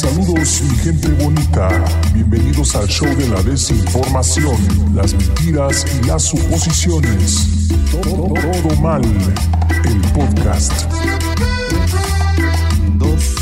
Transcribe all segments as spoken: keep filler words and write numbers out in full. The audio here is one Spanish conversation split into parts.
Saludos, mi gente bonita. Bienvenidos al show de la desinformación, las mentiras y las suposiciones. Todo, todo mal. El podcast. Dos.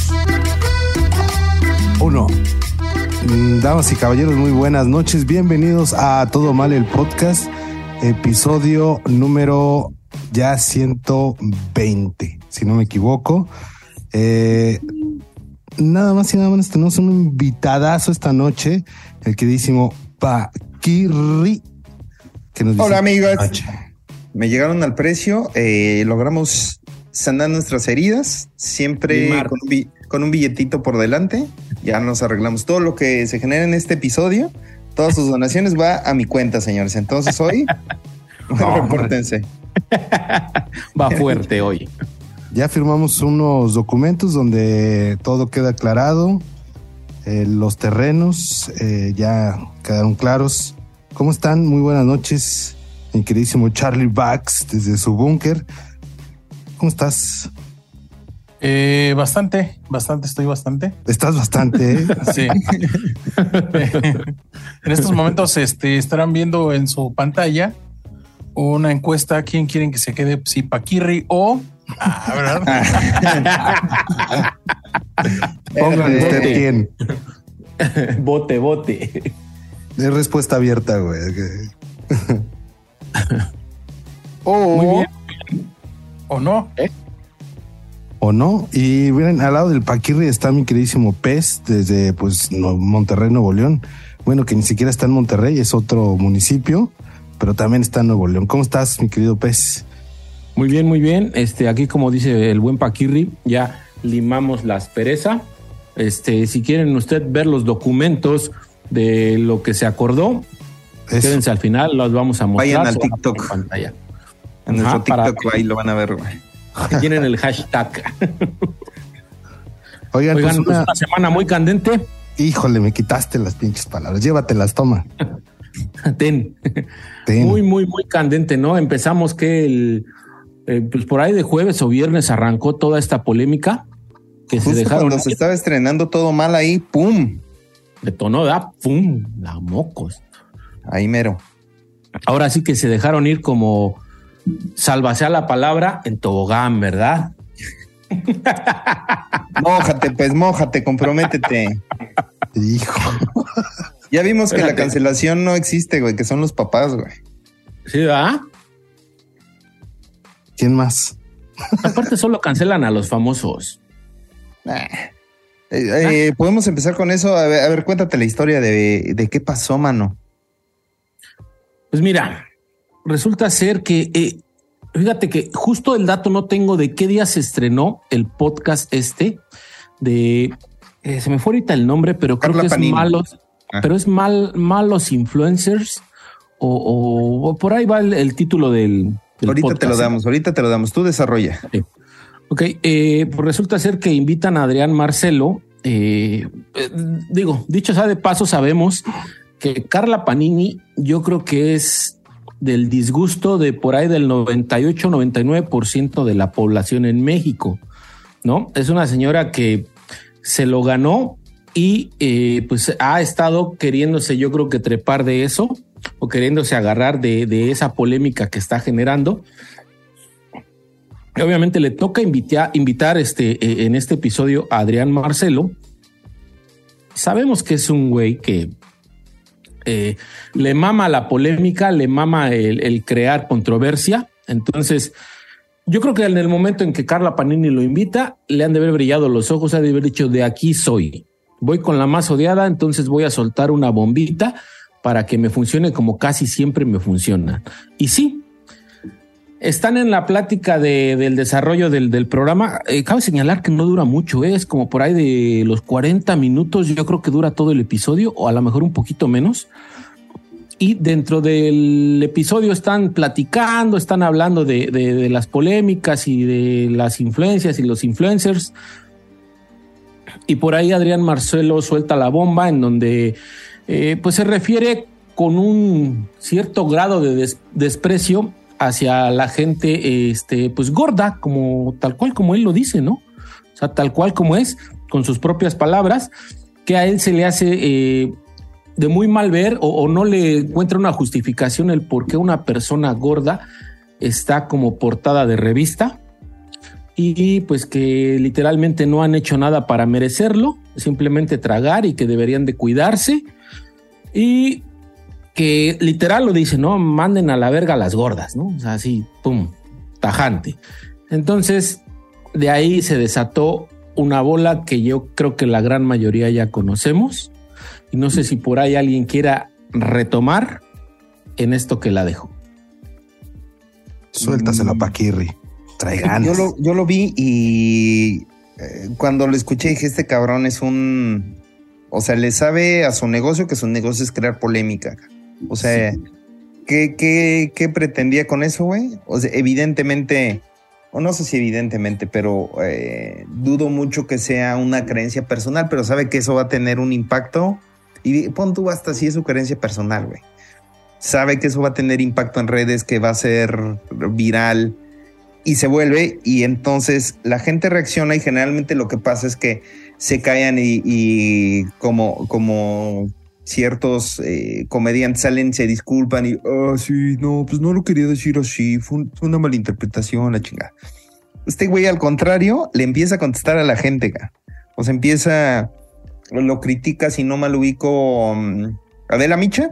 Uno. Damas y caballeros, muy buenas noches. Bienvenidos a Todo Mal, el podcast. Episodio número ya ciento veinte, si no me equivoco. Eh... Nada más y nada menos tenemos un invitadazo esta noche, el queridísimo Paquirri. Que nos Hola amigos, me llegaron al precio, eh, logramos sanar nuestras heridas, siempre con un, bi- con un billetito por delante, ya nos arreglamos. Todo lo que se genera en este episodio, todas sus donaciones va a mi cuenta, señores. Entonces hoy, no, repórtense. Va fuerte hoy. Ya firmamos unos documentos donde todo queda aclarado, eh, los terrenos eh, ya quedaron claros. ¿Cómo están? Muy buenas noches, mi queridísimo Charlie Bax desde su búnker. ¿Cómo estás? Eh, bastante, bastante, estoy bastante. Estás bastante, ¿eh? Sí. En estos momentos este, estarán viendo en su pantalla una encuesta. ¿Quién quieren que se quede? Si Paquirri o... Ah, ¿verdad? Pongan usted quién. Bote, bote. Es respuesta abierta, güey. Oh, muy bien. ¿O no? ¿Eh? ¿O no? Y miren, al lado del Paquirri está mi queridísimo Pez desde pues Monterrey, Nuevo León. Bueno, que ni siquiera está en Monterrey, es otro municipio, pero también está en Nuevo León. ¿Cómo estás, mi querido Pez? Muy bien, muy bien. Este, aquí, como dice el buen Paquirri, ya limamos la aspereza. Este, si quieren usted ver los documentos de lo que se acordó, eso. Quédense al final, los vamos a mostrar. Vayan al TikTok. En pantalla. En nuestro Ajá, TikTok, para... ahí lo van a ver, güey. Tienen el hashtag. Oigan, Oigan pues una... una semana muy candente. Híjole, me quitaste las pinches palabras. Llévatelas, toma. Ten. Ten. Muy, muy, muy candente, ¿no? Empezamos que el... Eh, pues por ahí de jueves o viernes arrancó toda esta polémica que Justo se dejaron. Cuando se estaba estrenando Todo Mal ahí, ¡pum! Detonó, da, ¡pum! La mocos. Ahí mero. Ahora sí que se dejaron ir como sálvase a la palabra en tobogán, ¿verdad? Mójate, pues, mójate, comprométete. Hijo. Ya vimos que Espérate. la cancelación no existe, güey, que son los papás, güey. ¿Sí, verdad? ¿Quién más? Aparte solo cancelan a los famosos. Eh, eh, ¿Podemos empezar con eso? A ver, a ver, cuéntate la historia de, de qué pasó, mano. Pues mira, resulta ser que, eh, fíjate que justo el dato no tengo de qué día se estrenó el podcast este de, eh, se me fue ahorita el nombre, pero creo Carla que es Panini. malos, Ah. pero es mal, malos influencers o, o, o por ahí va el, el título del, del Ahorita podcast. te lo damos, ahorita te lo damos. Tú desarrolla. Sí. Ok, eh, pues resulta ser que invitan a Adrián Marcelo. Eh, eh, digo, dicho sea de paso, sabemos que Carla Panini, yo creo que es del disgusto de por ahí del noventa y ocho, noventa y nueve por ciento de la población en México, ¿no? Es una señora que se lo ganó y eh, pues ha estado queriéndose, yo creo que trepar de eso o queriéndose agarrar de, de esa polémica que está generando. Obviamente le toca invitar, invitar este, eh, en este episodio a Adrián Marcelo. Sabemos que es un güey que eh, le mama la polémica, le mama el, el crear controversia. Entonces, yo creo que en el momento en que Carla Panini lo invita, le han de haber brillado los ojos, ha de haber dicho, de aquí soy. Voy con la más odiada, entonces voy a soltar una bombita para que me funcione como casi siempre me funciona. Y sí, están en la plática de, del desarrollo del, del programa. Eh, cabe señalar que no dura mucho, ¿eh? Es como por ahí de los cuarenta minutos, yo creo que dura todo el episodio, o a lo mejor un poquito menos. Y dentro del episodio están platicando, están hablando de, de, de las polémicas y de las influencias y los influencers. Y por ahí Adrián Marcelo suelta la bomba en donde eh, pues se refiere con un cierto grado de des- desprecio hacia la gente este, pues gorda, como tal cual como él lo dice, ¿no? O sea, tal cual como es. con sus propias palabras, que a él se le hace eh, de muy mal ver o, o no le encuentra una justificación el por qué una persona gorda está como portada de revista y pues que literalmente no han hecho nada para merecerlo, simplemente tragar y que deberían de cuidarse y que literal lo dice, no, manden a la verga a las gordas, ¿no? O sea, así, pum, tajante. Entonces, de ahí se desató una bola que yo creo que la gran mayoría ya conocemos y no sé si por ahí alguien quiera retomar en esto que la dejo. Suéltasela, Paquirri. Trae ganas. Yo lo, yo lo vi y eh, cuando lo escuché dije, este cabrón es un... O sea, le sabe a su negocio que su negocio es crear polémica. O sea, sí. ¿qué, qué, qué pretendía con eso, güey? O sea, evidentemente, o no sé si evidentemente, pero eh, dudo mucho que sea una creencia personal, pero sabe que eso va a tener un impacto. Y pon tú hasta si es su creencia personal, güey. Sabe que eso va a tener impacto en redes, que va a ser viral y se vuelve. Y entonces la gente reacciona y generalmente lo que pasa es que se callan y, y como, como ciertos eh, comediantes salen, se disculpan y, ah, oh, sí, no, pues no lo quería decir así, fue, un, fue una malinterpretación, la chingada. Este güey, al contrario, le empieza a contestar a la gente, güey. O sea, empieza, lo critica, si no mal ubico, um, Adela Micha,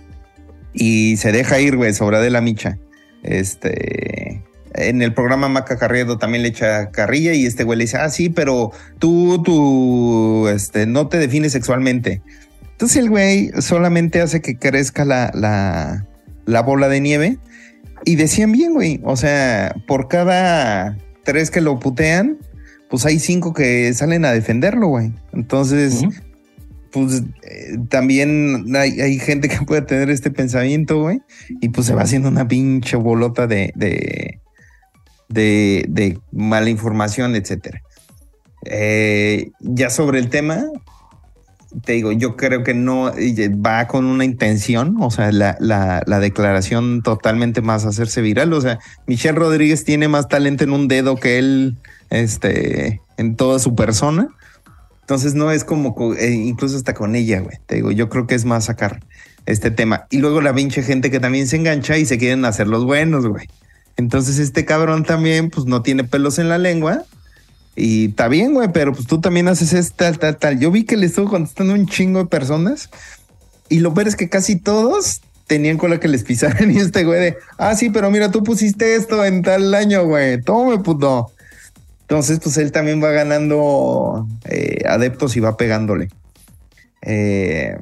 y se deja ir, güey, sobre Adela Micha. Este... En el programa Maca Carriedo también le echa carrilla y este güey le dice, ah, sí, pero tú, tú, este, no te defines sexualmente. Entonces el güey solamente hace que crezca la, la, la bola de nieve y decían bien, güey. O sea, por cada tres que lo putean, pues hay cinco que salen a defenderlo, güey. Entonces, uh-huh. pues eh, también hay, hay gente que puede tener este pensamiento, güey, y pues se va haciendo una pinche bolota de... de De, de mala información, etcétera. Eh, ya sobre el tema, te digo, yo creo que no va con una intención, o sea, la, la, la declaración totalmente más hacerse viral. O sea, Michelle Rodríguez tiene más talento en un dedo que él, este, en toda su persona. Entonces no es como, eh, incluso hasta con ella, güey. Te digo, yo creo que es más sacar este tema. Y luego la pinche gente que también se engancha y se quieren hacer los buenos, güey. Entonces este cabrón también pues no tiene pelos en la lengua y está bien, güey, pero pues tú también haces esto, tal, tal, tal. Yo vi que le estuvo contestando un chingo de personas y lo peor es que casi todos tenían cola que les pisaran y este güey de, ah, sí, pero mira, tú pusiste esto en tal año, güey, tome, puto. Entonces pues él también va ganando eh, adeptos y va pegándole. Eh...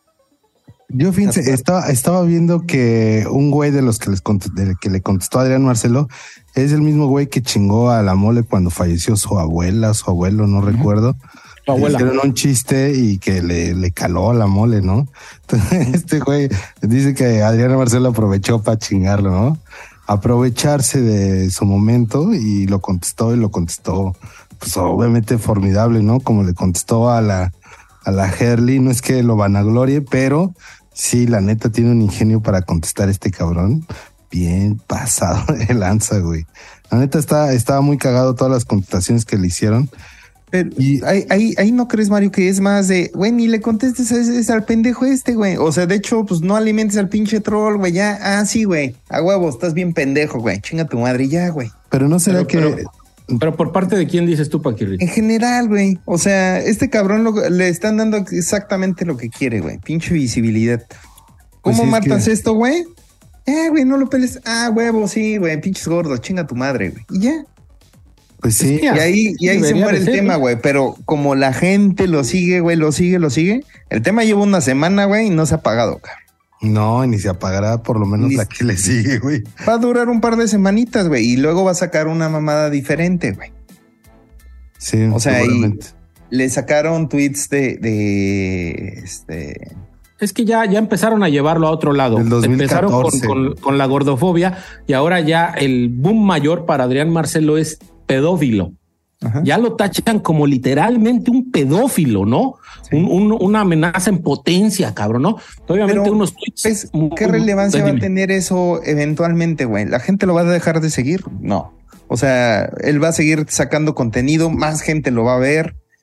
Yo fíjense, estaba, estaba viendo que un güey de los que, les cont- de que le contestó a Adrián Marcelo es el mismo güey que chingó a la Mole cuando falleció su abuela, su abuelo, no uh-huh. recuerdo. Su abuela. Hicieron un chiste y que le, le caló a la Mole, ¿no? Entonces, este güey dice que Adrián Marcelo aprovechó para chingarlo, ¿no? Aprovecharse de su momento y lo contestó y lo contestó, pues obviamente formidable, ¿no? Como le contestó a la, a la Herly, no es que lo vanaglorie, pero sí, la neta tiene un ingenio para contestar este cabrón. Bien pasado de lanza, güey. La neta está, estaba muy cagado todas las contestaciones que le hicieron. Pero y ahí, ahí, ahí no crees, Mario, que es más de, güey, ni le contestes a ese, al pendejo este, güey. O sea, de hecho, pues no alimentes al pinche troll, güey. Ya, ah, sí, güey. A huevo, estás bien pendejo, güey. Chinga tu madre ya, güey. Pero no será pero, que... Pero, pero por parte de quién dices tú, Paquirri. En general, güey. O sea, este cabrón lo, le están dando exactamente lo que quiere, güey. Pinche visibilidad. ¿Cómo pues matas que... esto, güey? Eh, güey, no lo peles. Ah, huevo, sí, güey. Pinches gordos. Chinga tu madre, güey. Y ya. Pues sí. Y ahí, y ahí se muere el ser, tema, güey. Pero como la gente lo sigue, güey, lo sigue, lo sigue. El tema lleva una semana, güey, y no se ha apagado, cabrón. No, ni se apagará por lo menos ni la que le sigue, güey. Va a durar un par de semanitas, güey. Y luego va a sacar una mamada diferente, güey. Sí, o sea, y le sacaron tweets de, de este... Es que ya, ya empezaron a llevarlo a otro lado. Empezaron con, con, con la gordofobia y ahora ya el boom mayor para Adrián Marcelo es pedófilo. Ajá. Ya lo tachan como literalmente un pedófilo, ¿no? Sí. Un, un, una amenaza en potencia, cabrón, ¿no? Obviamente pero unos tweets. Es, ¿qué muy, relevancia va a tener eso eventualmente, güey? ¿La gente lo va a dejar de seguir? No. O sea, él va a seguir sacando contenido, más gente lo va a ver.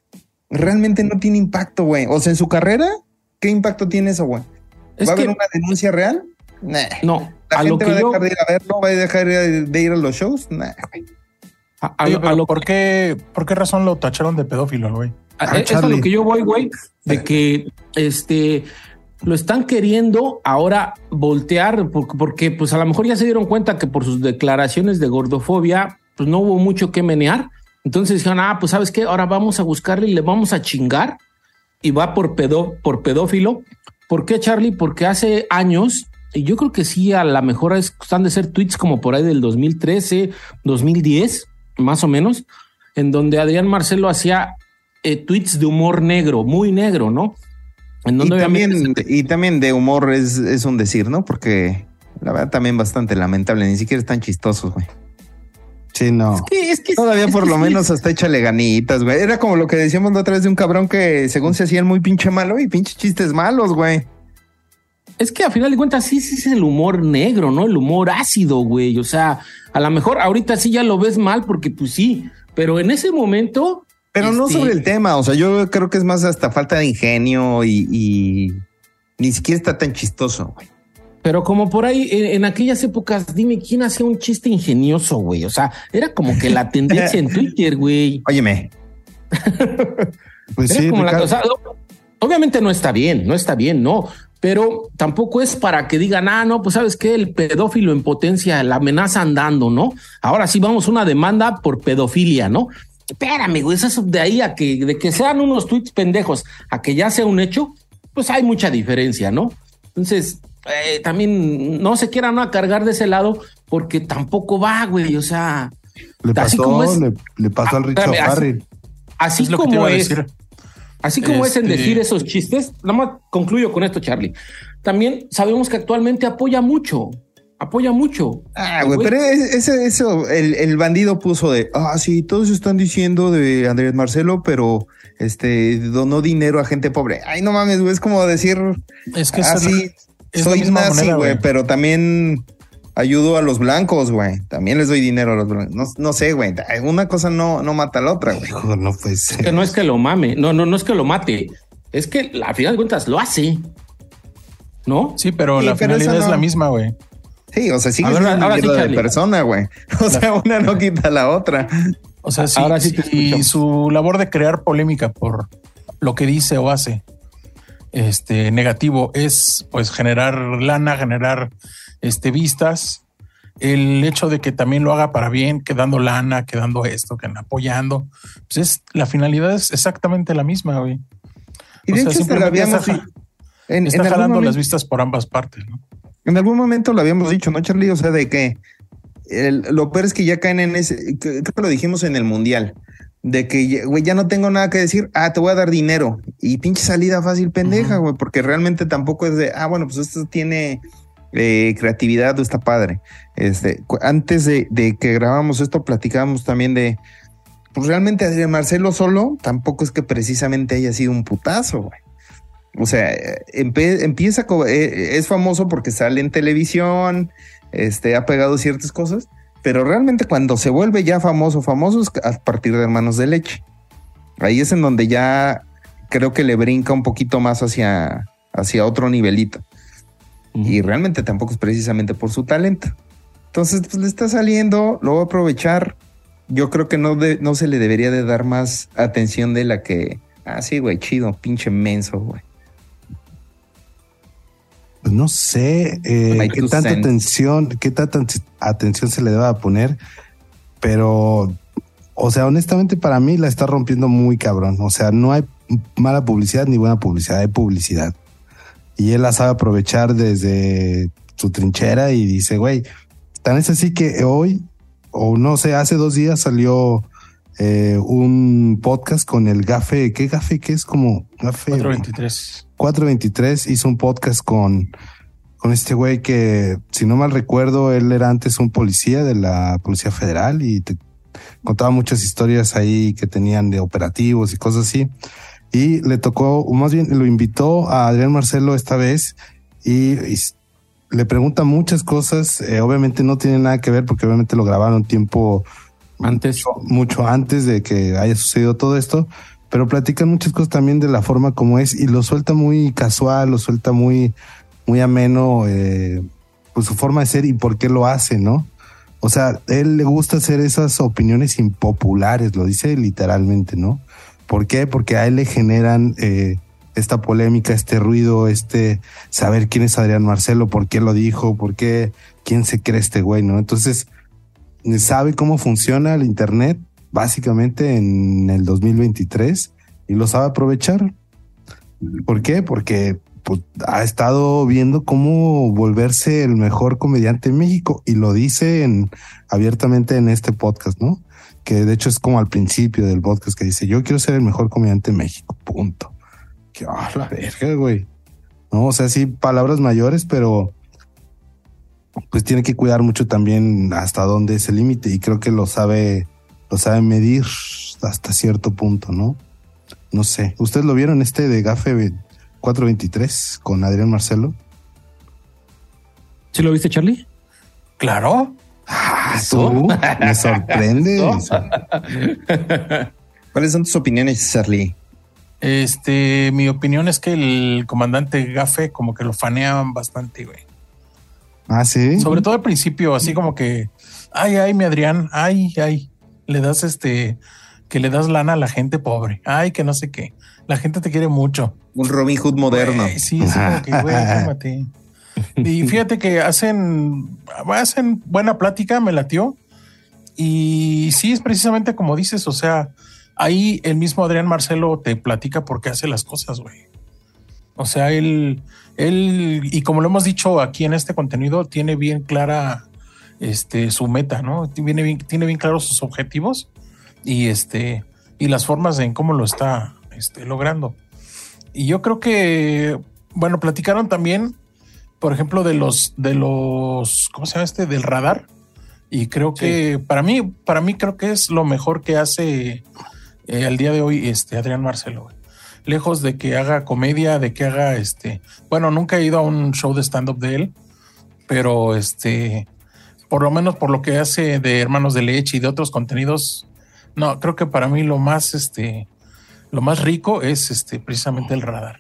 realmente no tiene impacto, güey. O sea, en su carrera, ¿qué impacto tiene eso, güey? ¿Va a haber una denuncia real? Nah. No. ¿La a gente lo que va a yo... dejar de ir a verlo? ¿Va a dejar de ir a los shows? Nah, güey. A, a, Oye, pero a lo... ¿por, qué, ¿Por qué razón lo tacharon de pedófilo, güey? Ah, es a lo que yo voy, güey, de que este lo están queriendo ahora voltear porque, porque pues a lo mejor ya se dieron cuenta que por sus declaraciones de gordofobia pues no hubo mucho que menear. Entonces dijeron, ah, pues ¿sabes qué? Ahora vamos a buscarle y le vamos a chingar y va por, pedo, por pedófilo. ¿Por qué, Charlie? Porque hace años, y yo creo que sí, a lo mejor es, están de ser tweets como por ahí del dos mil trece, dos mil diez, más o menos, en donde Adrián Marcelo hacía Eh, tweets de humor negro, muy negro, ¿no? En donde y, también, obviamente... y también de humor es, es un decir, ¿no? Porque la verdad también bastante lamentable, ni siquiera están chistosos, güey. Sí, no. Es que, es que todavía es por que lo sí. menos hasta échale ganitas, güey. Era como lo que decíamos la otra vez de un cabrón que según se hacían muy pinche malo y pinches chistes malos, güey. Es que a final de cuentas sí, sí es el humor negro, ¿no? El humor ácido, güey. O sea, a lo mejor ahorita sí ya lo ves mal porque pues sí, pero en ese momento... Pero este... no sobre el tema, o sea, yo creo que es más hasta falta de ingenio y, y ni siquiera está tan chistoso, güey. Pero como por ahí, en, en aquellas épocas, dime quién hacía un chiste ingenioso, güey. O sea, era como que la tendencia en Twitter, güey. Óyeme. Pues era sí, como la cosa. Obviamente no está bien, no está bien, no. Pero tampoco es para que digan, ah, no, pues sabes qué, el pedófilo en potencia, la amenaza andando, ¿no? Ahora sí vamos a una demanda por pedofilia, ¿no? Espérame, güey, eso de ahí a que, de que sean unos tweets pendejos a que ya sea un hecho, pues hay mucha diferencia, ¿no? Entonces, eh, también no se quieran no cargar de ese lado porque tampoco va, güey, o sea... Le pasó, así como es, le, le pasó al Richard Harry. Así, así es como es, así como este... es en decir esos chistes, nada más concluyo con esto, Charlie. También sabemos que actualmente apoya mucho, apoya mucho. Ah, güey, pero ese, eso, el, el bandido puso de, ah, sí, todos están diciendo de Andrés Marcelo, pero este donó dinero a gente pobre. Ay, no mames, güey, es como decir, es que ah, sí, es soy nazi, güey, pero también ayudo a los blancos, güey. También les doy dinero a los blancos. No, no sé, güey, una cosa no, no mata a la otra, güey. Hijo, no puede ser. Es que no es que lo mame, no, no, no es que lo mate, es que al final de cuentas lo hace, ¿no? Sí, pero sí, la pero finalidad no... es la misma, güey. Sí, o sea, sigue siendo una mierda de persona, güey. O sea, una no quita la otra. O sea, sí, ahora sí te y su labor de crear polémica por lo que dice o hace este negativo es pues generar lana, generar este vistas. El hecho de que también lo haga para bien, que dando lana, que dando esto, que apoyando, pues es la finalidad es exactamente la misma, güey. Y de o hecho, sea, lo habíamos está, en, está en jalando las vistas por ambas partes, ¿no? En algún momento lo habíamos dicho, ¿no, Charlie? O sea, de que el, lo peor es que ya caen en ese, creo que lo dijimos en el Mundial, de que, güey, ya no tengo nada que decir, ah, te voy a dar dinero. Y pinche salida fácil, pendeja, güey, uh-huh. porque realmente tampoco es de, ah, bueno, pues esto tiene eh, creatividad o está padre. Este, antes de, de que grabamos esto, platicábamos también de, pues realmente Adrián Marcelo solo tampoco es que precisamente haya sido un putazo, güey. O sea, empe- empieza, eh, es famoso porque sale en televisión, este, ha pegado ciertas cosas, pero realmente cuando se vuelve ya famoso, famoso es a partir de Hermanos de Leche. Ahí es en donde ya creo que le brinca un poquito más hacia, hacia otro nivelito. Uh-huh. Y realmente tampoco es precisamente por su talento. Entonces, pues le está saliendo, lo va a aprovechar. Yo creo que no, de, no se le debería de dar más atención de la que, ah, sí, güey, chido, pinche menso, güey. Pues no sé eh, qué tanta sense. atención, qué tanta atención se le deba poner, pero, o sea, honestamente para mí la está rompiendo muy cabrón. O sea, no hay mala publicidad ni buena publicidad, hay publicidad. Y él la sabe aprovechar desde su trinchera y dice, güey, tan es así que hoy, o no sé, hace dos días salió eh, un podcast con el Gafe, ¿qué Gafe? ¿Qué es como Gafe? cuatro veintitrés cuatro veintitrés hizo un podcast con, con este güey que, si no mal recuerdo, él era antes un policía de la Policía Federal y te contaba muchas historias ahí que tenían de operativos y cosas así. Y le tocó, o más bien lo invitó a Adrián Marcelo esta vez y, y le pregunta muchas cosas. Eh, obviamente no tiene nada que ver porque obviamente lo grabaron tiempo antes, mucho, mucho antes de que haya sucedido todo esto. pero platican muchas cosas también de la forma como es y lo suelta muy casual, lo suelta muy, muy ameno, eh, pues su forma de ser y por qué lo hace, ¿no? O sea, él le gusta hacer esas opiniones impopulares, lo dice literalmente, ¿no? ¿Por qué? Porque a él le generan eh, esta polémica, este ruido, este saber quién es Adrián Marcelo, por qué lo dijo, por qué, quién se cree este güey, ¿no? Entonces, sabe cómo funciona el internet, básicamente en el dos mil veintitrés, y lo sabe aprovechar. ¿Por qué? Porque pues, ha estado viendo cómo volverse el mejor comediante en México, y lo dice en, abiertamente en este podcast, ¿no? Que de hecho es como al principio del podcast que dice, yo quiero ser el mejor comediante en México, punto. Que, ah, la verga, güey. No, o sea, sí, palabras mayores, pero pues tiene que cuidar mucho también hasta dónde es el límite, y creo que lo sabe, lo sabe medir hasta cierto punto, ¿no? No sé, ¿ustedes lo vieron este de Gafe cuatrocientos veintitrés con Adrián Marcelo? ¿Sí lo viste, Charlie? Claro. Ah, tú me sorprendes. ¿Cuáles son tus opiniones, Charlie? Este, mi opinión es que el comandante Gafe como que lo faneaban bastante, güey. Ah, sí. Sobre todo al principio, así como que, ay, ay, mi Adrián, ay, ay, le das este, que le das lana a la gente pobre, ay, que no sé qué, la gente te quiere mucho. Un Robin Hood moderno. Güey, sí, sí, como que, güey, cálmate. Y fíjate que hacen, hacen buena plática, me latió. Y sí, es precisamente como dices, o sea, ahí el mismo Adrián Marcelo te platica por qué hace las cosas, güey. O sea, él, él, y como lo hemos dicho aquí en este contenido, tiene bien clara este, su meta, ¿no? Tiene bien, tiene bien claros sus objetivos y, este, y las formas en cómo lo está este, logrando. Y yo creo que, bueno, platicaron también, por ejemplo, de los, de los, ¿cómo se llama este? Del radar. Y creo que sí. para mí, para mí creo que es lo mejor que hace eh, al día de hoy este Adrián Marcelo, güey. Lejos de que haga comedia, de que haga este, bueno, nunca he ido a un show de stand-up de él, pero este, por lo menos por lo que hace de Hermanos de Leche y de otros contenidos, no, creo que para mí lo más, este, lo más rico es este, precisamente el radar.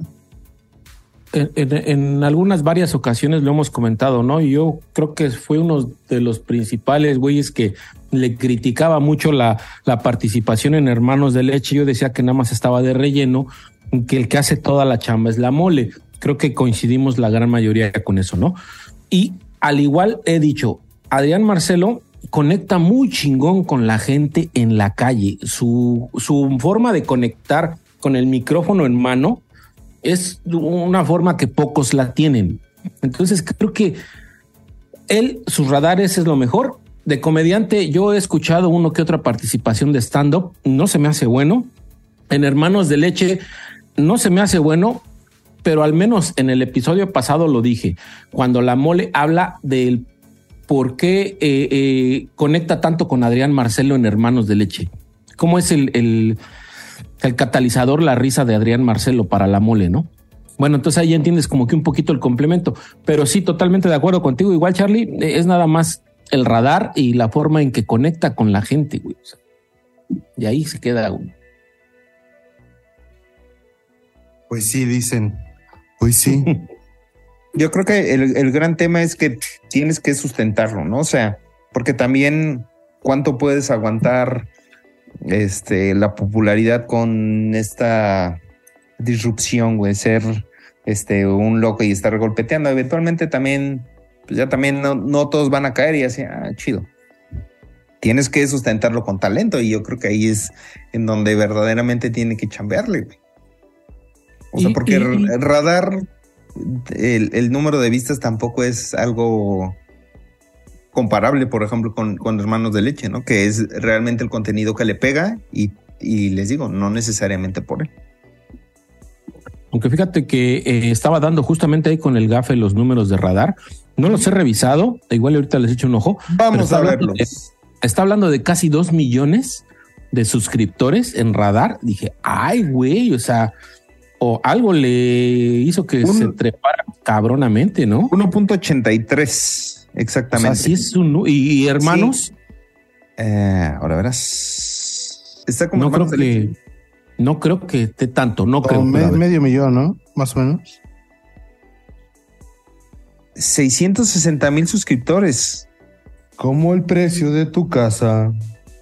En, en, en algunas varias ocasiones lo hemos comentado, ¿no? Y yo creo que fue uno de los principales güeyes que le criticaba mucho la, la participación en Hermanos de Leche. Yo decía que nada más estaba de relleno, que el que hace toda la chamba es la mole. Creo que coincidimos la gran mayoría con eso, ¿no? Y al igual he dicho, Adrián Marcelo conecta muy chingón con la gente en la calle. Su, su forma de conectar con el micrófono en mano es una forma que pocos la tienen. Entonces creo que él, sus radares es lo mejor. De comediante yo he escuchado uno que otra participación de stand-up, no se me hace bueno. En Hermanos de Leche no se me hace bueno, pero al menos en el episodio pasado lo dije, cuando la mole habla del por qué eh, eh, conecta tanto con Adrián Marcelo en Hermanos de Leche. ¿Cómo es el... el el catalizador, la risa de Adrián Marcelo para la mole, ¿no? Bueno, entonces ahí entiendes como que un poquito el complemento, pero sí, totalmente de acuerdo contigo. Igual, Charlie, es nada más el radar y la forma en que conecta con la gente, güey. O sea, y ahí se queda uno. Pues sí, dicen. Pues sí. Yo creo que el, el gran tema es que tienes que sustentarlo, ¿no? O sea, porque también cuánto puedes aguantar este, la popularidad con esta disrupción, güey, ser este, un loco y estar golpeteando. Eventualmente también, pues ya también no, no todos van a caer y así, ah, chido. Tienes que sustentarlo con talento y yo creo que ahí es en donde verdaderamente tiene que chambearle, güey. O sea, porque el radar, el, el número de vistas tampoco es algo comparable, por ejemplo, con, con Hermanos de Leche, ¿no? Que es realmente el contenido que le pega y, y les digo, no necesariamente por él. Aunque fíjate que eh, estaba dando justamente ahí con el gafe los números de radar. No los he revisado, igual ahorita les echo un ojo. Vamos a verlos. De, está hablando de casi dos millones de suscriptores en radar. Dije, ay, güey, o sea, o algo le hizo que un, se trepara cabronamente, ¿no? uno punto ochenta y tres. Exactamente. O sea, sí es un... ¿Y, y hermanos? Sí. Eh, ahora verás. Está como no creo que... No creo que esté tanto, no creo. Me, medio millón, ¿no? Más o menos. seiscientos sesenta mil suscriptores. Como el precio de tu casa.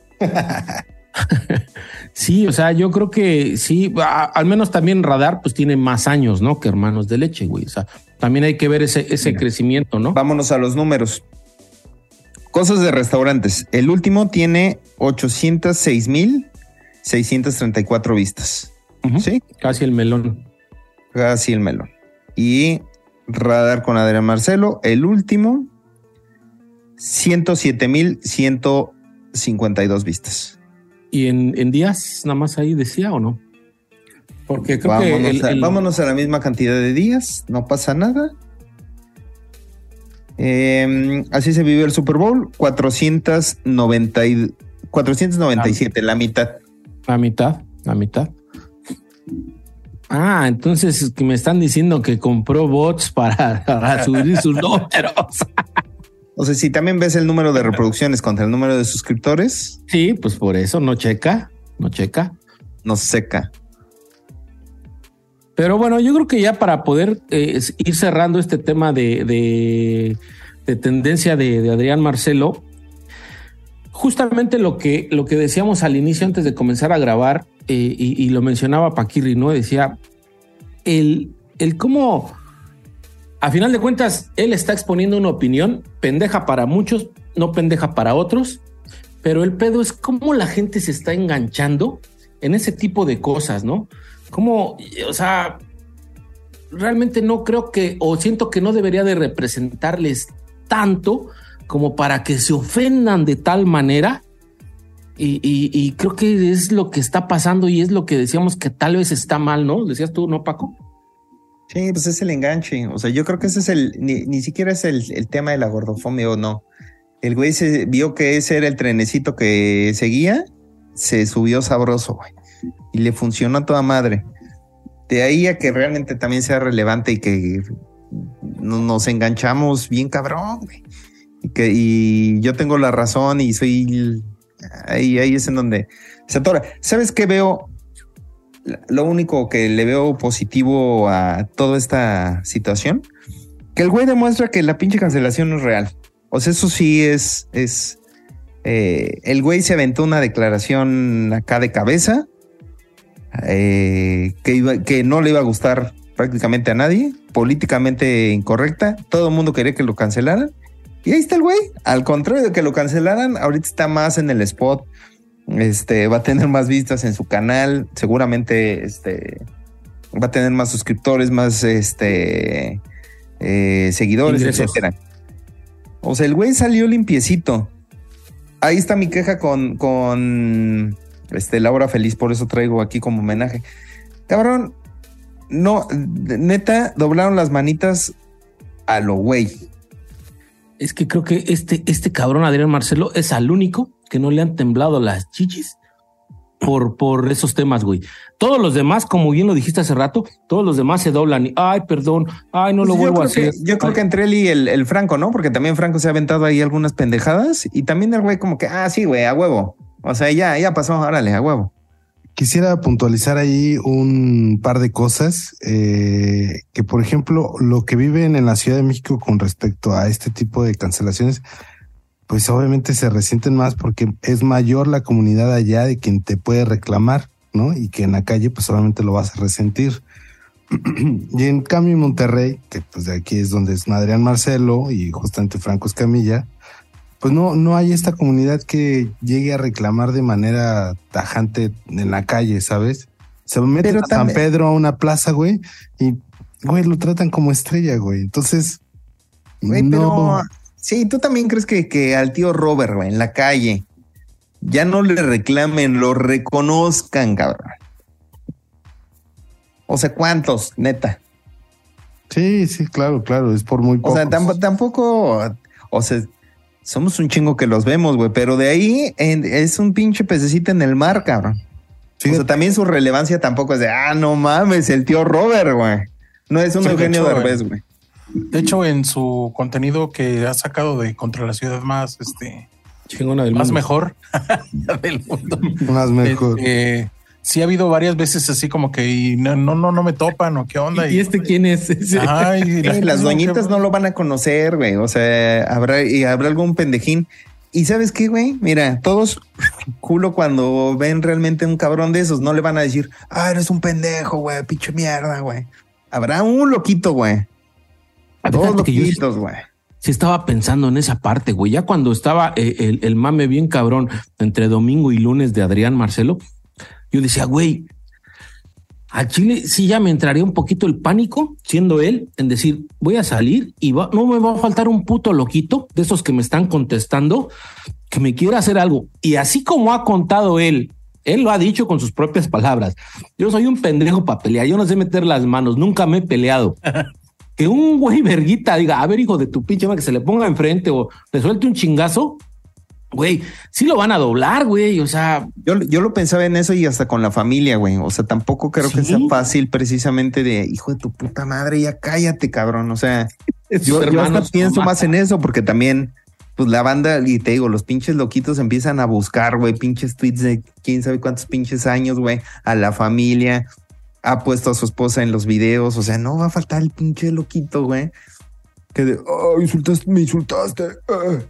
Sí, o sea, yo creo que sí, a, al menos también Radar pues tiene más años, ¿no? Que Hermanos de Leche, güey. O sea, también hay que ver ese, ese crecimiento, ¿no? Vámonos a los números. Cosas de restaurantes. El último tiene ochocientos seis mil seiscientos treinta y cuatro vistas. Uh-huh. ¿Sí? Casi el melón. Casi el melón. Y Radar con Adrián Marcelo, el último, ciento siete mil ciento cincuenta y dos vistas. ¿Y en, en días nada más ahí decía o no? Porque creo vámonos que... El, a, el... Vámonos a la misma cantidad de días, no pasa nada. Eh, así se vivió el Super Bowl, cuatrocientos noventa y, cuatrocientos noventa y siete, ah, la mitad. La mitad, la mitad. Ah, entonces que me están diciendo que compró bots para, para subir sus números. O sea, si también ves el número de reproducciones contra el número de suscriptores. Sí, pues por eso no checa, no checa. No seca. Pero bueno, yo creo que ya para poder eh, ir cerrando este tema de, de, de tendencia de, de Adrián Marcelo, justamente lo que, lo que decíamos al inicio antes de comenzar a grabar, eh, y, y lo mencionaba Paquirri, ¿no? Decía, el, el cómo... A final de cuentas, él está exponiendo una opinión pendeja para muchos, no pendeja para otros, pero el pedo es cómo la gente se está enganchando en ese tipo de cosas, ¿no? Cómo, o sea, realmente no creo que, o siento que no debería de representarles tanto como para que se ofendan de tal manera, y, y, y creo que es lo que está pasando y es lo que decíamos que tal vez está mal, ¿no? Decías tú, ¿no, Paco? Sí, pues es el enganche. O sea, yo creo que ese es el, ni, ni siquiera es el, el tema de la gordofobia o no. El güey se vio que ese era el trenecito que seguía, se subió sabroso, güey. Y le funcionó a toda madre. De ahí a que realmente también sea relevante y que no, nos enganchamos bien cabrón, güey. Y que y yo tengo la razón y soy... Ahí, ahí es en donde se atora. ¿Sabes qué veo? Lo único que le veo positivo a toda esta situación, que el güey demuestra que la pinche cancelación no es real. O sea, eso sí es, es eh, el güey se aventó una declaración acá de cabeza, eh, que, iba, que no le iba a gustar prácticamente a nadie, políticamente incorrecta, todo el mundo quería que lo cancelaran, y ahí está el güey. Al contrario de que lo cancelaran, ahorita está más en el spot. Este, va a tener más vistas en su canal, seguramente este, va a tener más suscriptores, más este, eh, seguidores, ingresos, etcétera. O sea, el güey salió limpiecito. Ahí está mi queja con, con este, Laura Feliz, por eso traigo aquí como homenaje. Cabrón, no, neta, doblaron las manitas a lo güey. Es que creo que este, este cabrón Adrián Marcelo es al único que no le han temblado las chichis por, por esos temas, güey. Todos los demás, como bien lo dijiste hace rato, todos los demás se doblan y, ay, perdón, ay, no pues lo vuelvo a hacer. Que, yo creo ay. que entre él y el, el Franco, ¿no? Porque también Franco se ha aventado ahí algunas pendejadas y también el güey como que, ah, sí, güey, a huevo. O sea, ya, ya pasó, órale, a huevo. Quisiera puntualizar ahí un par de cosas, eh, que por ejemplo, lo que viven en la Ciudad de México con respecto a este tipo de cancelaciones, pues obviamente se resienten más porque es mayor la comunidad allá de quien te puede reclamar, ¿no? Y que en la calle pues obviamente lo vas a resentir. Y en cambio en Monterrey, que pues de aquí es donde es Adrián Marcelo y justamente Franco Escamilla, pues no, no hay esta comunidad que llegue a reclamar de manera tajante en la calle, ¿sabes? Se meten a San Pedro a una plaza, güey, y güey, lo tratan como estrella, güey. Entonces, güey, no... pero sí, tú también crees que, que al tío Robert, güey, en la calle, ya no le reclamen, lo reconozcan, cabrón. O sea, ¿cuántos, neta? Sí, sí, claro, claro, es por muy poco. O sea, tamp- tampoco, o sea, somos un chingo que los vemos, güey, pero de ahí en, es un pinche pececito en el mar, cabrón. Sí. O sea, también su relevancia tampoco es de, ah, no mames, el tío Robert, güey. No es un sí, Eugenio de Derbez, güey. De hecho, en su contenido que ha sacado de Contra la Ciudad más, este, chingona del más mundo. mejor del mundo. Más mejor. Este, sí ha habido varias veces así como que y no, no, no, no me topan o qué onda. ¿Y, y este quién es? Ay, y la, las doñitas que... no lo van a conocer, güey. O sea, habrá, y habrá algún pendejín. Y ¿sabes qué, güey? Mira, todos culo cuando ven realmente un cabrón de esos, no le van a decir, ah, eres un pendejo, güey, pinche mierda, güey. Habrá un loquito, güey. Dos loquitos, güey. Sí estaba pensando en esa parte, güey. Ya cuando estaba eh, el, el mame bien cabrón entre domingo y lunes de Adrián Marcelo, yo decía, güey, a Chile sí ya me entraría un poquito el pánico, siendo él, en decir, voy a salir y va, no me va a faltar un puto loquito de esos que me están contestando, que me quiera hacer algo. Y así como ha contado él, él lo ha dicho con sus propias palabras. Yo soy un pendejo para pelear, yo no sé meter las manos, nunca me he peleado. Que un güey verguita diga, a ver, hijo de tu pinche madre, que se le ponga enfrente o le suelte un chingazo, güey, sí lo van a doblar, güey, o sea... Yo, yo lo pensaba en eso y hasta con la familia, güey, o sea, tampoco creo ¿sí? que sea fácil precisamente de, hijo de tu puta madre, ya cállate, cabrón, o sea, yo, yo hasta pienso más en eso porque también, pues la banda, y te digo, los pinches loquitos empiezan a buscar, güey, pinches tweets de quién sabe cuántos pinches años, güey, a la familia, ha puesto a su esposa en los videos, o sea, no va a faltar el pinche loquito, güey, que de, oh, insultaste, me insultaste, uh.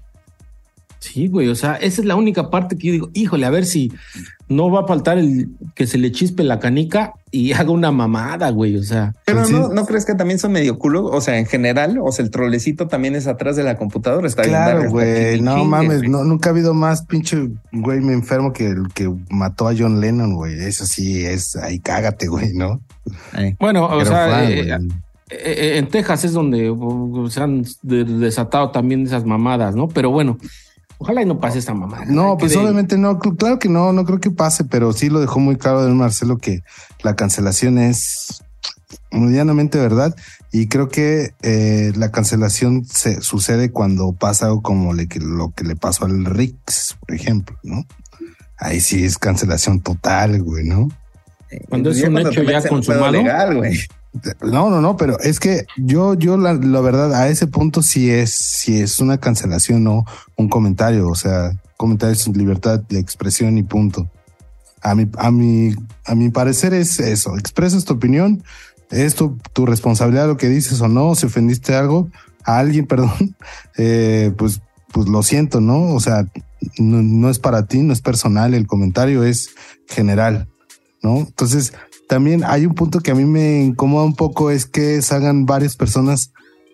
Sí, güey, o sea, esa es la única parte que yo digo, híjole, a ver si no va a faltar el que se le chispe la canica y haga una mamada, güey, o sea. Pero sí. no, ¿no crees que también son medio culo? O sea, en general, o sea, el trolecito también es atrás de la computadora, está claro, bien. Claro, güey, no chingues, mames, no, nunca ha habido más pinche güey me enfermo que el que mató a John Lennon, güey, eso sí es, ahí cágate, güey, ¿no? Ay, bueno, o sea, fan, eh, eh, en Texas es donde uh, se han desatado también esas mamadas, ¿no? Pero bueno, ojalá y no pase esta mamada. No, pues de... obviamente no, claro que no, no creo que pase, pero sí lo dejó muy claro de Marcelo que la cancelación es medianamente verdad y creo que eh, la cancelación se sucede cuando pasa algo como le, que, lo que le pasó al Rix, por ejemplo, ¿no? Ahí sí es cancelación total, güey, ¿no? Cuando es un hecho ya consumado. Legal, güey. No, no, no, pero es que yo, yo la, la verdad, a ese punto sí es, sí es una cancelación, no un comentario. O sea, comentarios sin libertad de expresión y punto. A mi, a mi, a mi parecer es eso. Expresas tu opinión, es tu, tu responsabilidad lo que dices o no. Si ofendiste algo a alguien, perdón, eh, pues, pues lo siento, ¿no? O sea, no, no es para ti, no es personal. El comentario es general, ¿no? Entonces, también hay un punto que a mí me incomoda un poco, es que salgan varias personas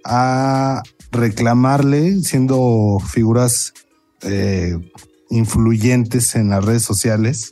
a reclamarle, siendo figuras eh, influyentes en las redes sociales,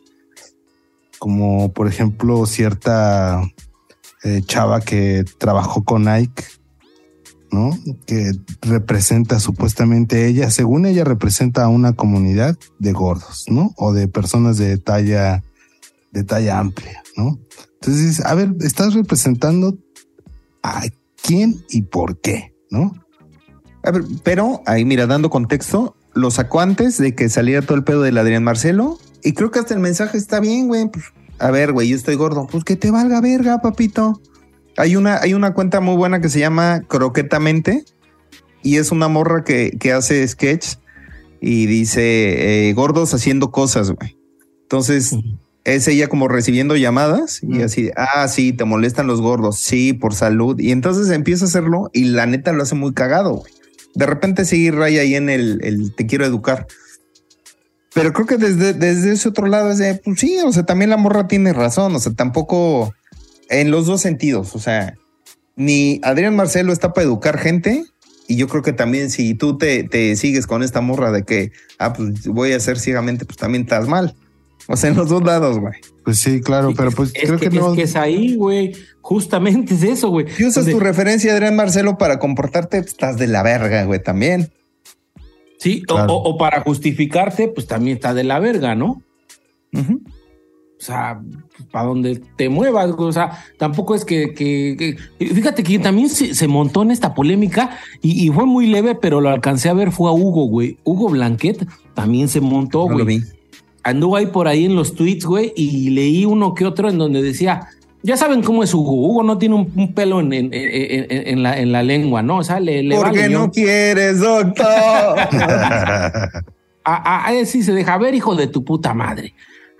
como por ejemplo cierta eh, chava que trabajó con Nike, ¿no? Que representa supuestamente ella, según ella representa a una comunidad de gordos, ¿no? O de personas de talla, de talla amplia, ¿no? Entonces, a ver, estás representando a quién y por qué, ¿no? A ver, pero ahí mira, dando contexto, lo sacó antes de que saliera todo el pedo del Adrián Marcelo y creo que hasta el mensaje está bien, güey. Pues, a ver, güey, yo estoy gordo. Pues que te valga verga, papito. Hay una, hay una cuenta muy buena que se llama Croquetamente y es una morra que, que hace sketch y dice eh, gordos haciendo cosas, güey. Entonces... Uh-huh. Es ella como recibiendo llamadas y así, ah, sí, te molestan los gordos, sí, por salud. Y entonces empieza a hacerlo y la neta lo hace muy cagado, güey. De repente sí raya ahí en el, el te quiero educar. Pero creo que desde, desde ese otro lado es de, pues sí, o sea, también la morra tiene razón. O sea, tampoco en los dos sentidos. O sea, ni Adrián Marcelo está para educar gente. Y yo creo que también si tú te, te sigues con esta morra de que, ah, pues voy a hacer ciegamente, pues también estás mal. O sea, en los dos lados, güey. Pues sí, claro, sí, pero pues es creo que, que no. Es que es ahí, güey. Justamente es eso, güey. Si usas Donde... tu referencia, Adrián Marcelo, para comportarte, pues, estás de la verga, güey, también. Sí, claro. o, o para justificarte, pues también está de la verga, ¿no? Uh-huh. O sea, para donde te muevas, güey. O sea, tampoco es que. que, que... Fíjate que también se, se montó en esta polémica y, y fue muy leve, pero lo alcancé a ver, fue a Hugo, güey. Hugo Blanquet también se montó, güey. No lo vi. Anduvo ahí por ahí en los tweets, güey, y leí uno que otro en donde decía, ya saben cómo es Hugo, Hugo no tiene un, un pelo en, en, en, en, la, en la lengua, ¿no? O sea, le, le ¿Por vale, qué no yo... quieres, doctor? a, a, a él sí se deja ver, hijo de tu puta madre.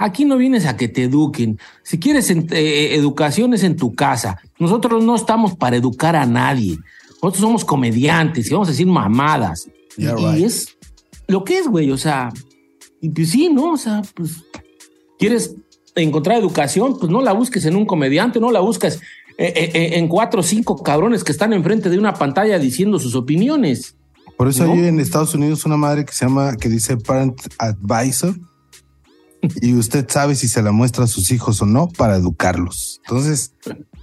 Aquí no vienes a que te eduquen. Si quieres eh, educación es en tu casa. Nosotros no estamos para educar a nadie. Nosotros somos comediantes y vamos a decir mamadas. Yeah, y, right. y es lo que es, güey. O sea, y pues sí, ¿no? O sea, pues quieres encontrar educación, pues no la busques en un comediante, no la busques eh, eh, en cuatro o cinco cabrones que están enfrente de una pantalla diciendo sus opiniones. Por eso ¿no? hay en Estados Unidos una madre que se llama, que dice Parent Advisor, y usted sabe si se la muestra a sus hijos o no para educarlos. Entonces,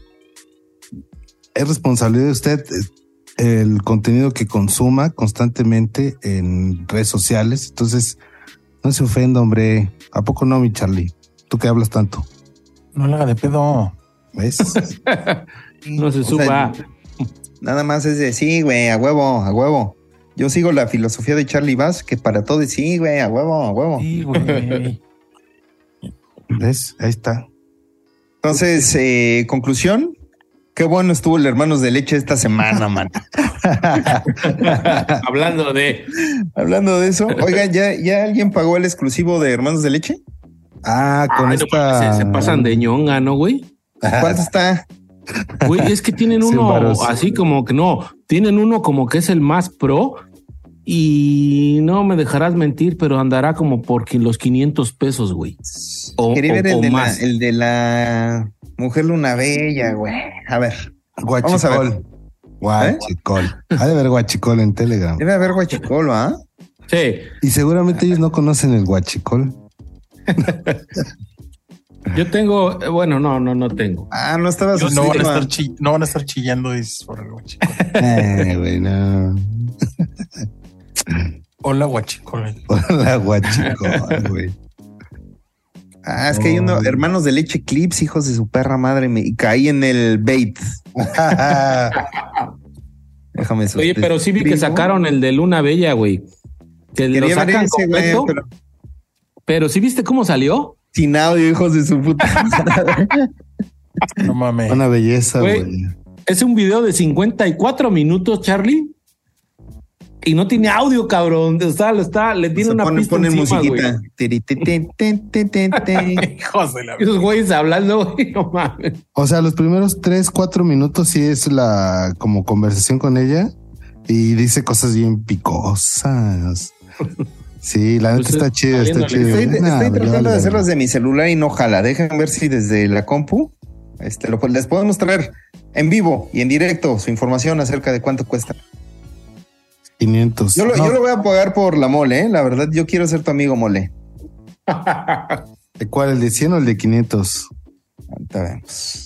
es responsabilidad de usted el contenido que consuma constantemente en redes sociales. Entonces, no se ofenda, hombre. ¿A poco no, mi Charlie? ¿Tú que hablas tanto? No le haga de pedo. ¿Ves? No se suba. O sea, nada más es de sí, güey, a huevo, a huevo. Yo sigo la filosofía de Charlie Bass, que para todo es sí, güey, a huevo, a huevo. Sí, güey. ¿Ves? Ahí está. Entonces, eh, conclusión, qué bueno estuvo el Hermanos de Leche esta semana, man. Hablando de... Hablando de eso, oigan, ¿ya, ¿ya alguien pagó el exclusivo de Hermanos de Leche? Ah, con Ay, esta... No, se, se pasan de ñonga, ¿no, güey? ¿Cuánto está? Güey, es que tienen uno así como que no, tienen uno como que es el más pro y no me dejarás mentir, pero andará como por los quinientos pesos, güey. O, Quería o, ver el, o de la, el de la Mujer Luna Bella, güey. A ver. Guachicol. Vamos a ver. Guachicol. ¿Eh? Ha de haber guachicol en Telegram. Debe haber guachicol, ¿ah? ¿eh? Sí. Y seguramente ellos no conocen el guachicol. Yo tengo, bueno, no, no, no tengo. Ah, no estabas. No van, a estar chi- no van a estar chillando, dices, por el guachicol. Eh, güey, no. Hola, guachicol. Hola, guachicol, güey. Ah, es que hay unos Hermanos de Leche Clips, hijos de su perra madre, me y caí en el bait. Déjame eso. Oye, pero sí vi que sacaron el de Luna Bella, güey. Que Quería lo sacan ese, completo. Güey, pero... pero sí viste cómo salió. Sin audio, hijos de su puta. No mames. Una belleza, güey. Es un video de cincuenta y cuatro minutos, Charlie. Y no tiene audio, cabrón. O sea, lo está, le tiene una pone, pista pone encima, musiquita. Hijos de la Esos güeyes hablando, güey, no mames. O sea, los primeros tres, cuatro minutos sí es la como conversación con ella y dice cosas bien picosas. Sí, la neta está chido, está chido. Estoy, nah, estoy tratando vale, de hacerlas de mi celular y no jala. Déjenme ver si desde la compu este, lo, les podemos traer en vivo y en directo su información acerca de cuánto cuesta. quinientos. Yo lo, no. yo lo voy a pagar por la mole, ¿eh? La verdad, yo quiero ser tu amigo, mole. ¿De cuál? ¿El de cien o el de quinientos? Ahorita vemos.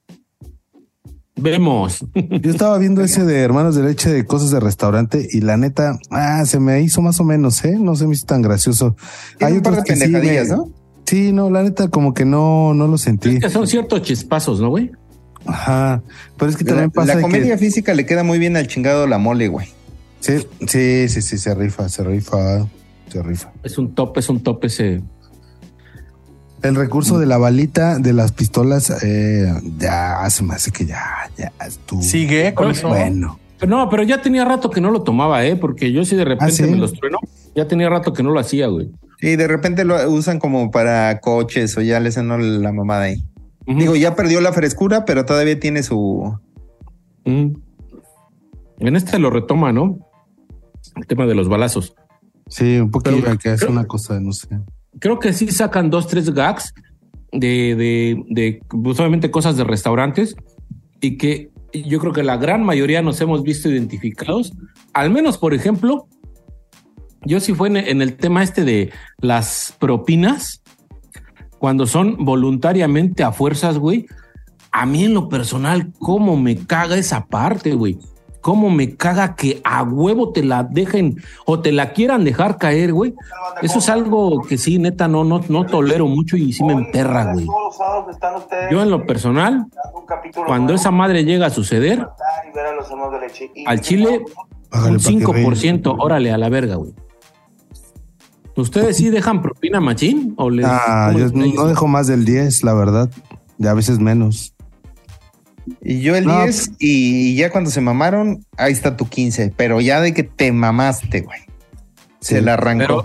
Vemos. Yo estaba viendo ese de Hermanos de Leche de cosas de restaurante y la neta, ah, se me hizo más o menos, ¿eh? No se me hizo tan gracioso. Hay un par de pendejadillas, sí me... ¿no? Sí, no, la neta como que no, no lo sentí. Es que son ciertos chispazos, ¿no, güey? Ajá, pero es que también la, pasa La comedia que... física le queda muy bien al chingado la mole, güey. Sí, sí, sí, sí, se rifa, se rifa, se rifa. Es un top, es un top ese... El recurso de la balita de las pistolas, eh, ya se me hace que ya, ya estuvo. Sigue con eso. Bueno. Pero no, pero ya tenía rato que no lo tomaba, ¿eh? Porque yo sí de repente ¿Ah, sí? me los trueno. Ya tenía rato que no lo hacía, güey. Sí, de repente lo usan como para coches o ya les hacen la mamada ahí. Uh-huh. Digo, ya perdió la frescura, pero todavía tiene su... Uh-huh. En este lo retoma, ¿no? El tema de los balazos. Sí, un poquito pero, que es una cosa, no sé. Creo que sí sacan dos, tres gags de, de, de pues obviamente cosas de restaurantes y que yo creo que la gran mayoría nos hemos visto identificados. Al menos, por ejemplo, yo sí fue en, en el tema este de las propinas, cuando son voluntariamente a fuerzas, güey. A mí en lo personal, cómo me caga esa parte, güey. Cómo me caga que a huevo te la dejen o te la quieran dejar caer, güey. Eso es algo que sí, neta, no, no, no tolero mucho y sí me emperra, güey. Yo en lo personal, cuando esa madre llega a suceder, al chile, un cinco por ciento, órale, a la verga, güey. ¿Ustedes sí dejan propina machín? ¿O les, ah, yo les no dejo más del diez, la verdad. Y a veces menos. Y yo el no. diez y ya cuando se mamaron, ahí está tu quince. Pero ya de que te mamaste, güey. Se sí, la arrancó. Pero,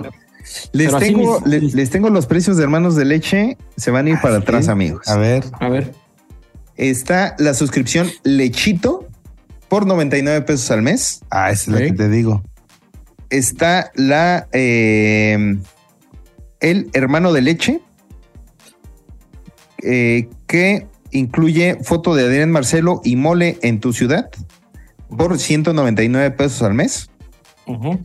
Les tengo, mis... les, les tengo los precios de Hermanos de Leche. Se van a ir para ¿sí? atrás, amigos. A ver. A ver. Está la suscripción Lechito por noventa y nueve pesos al mes. Ah, esa es la ¿sí? que te digo. Está la eh, el Hermano de Leche, eh, que incluye foto de Adrián Marcelo y mole en tu ciudad por ciento noventa y nueve pesos al mes. Uh-huh.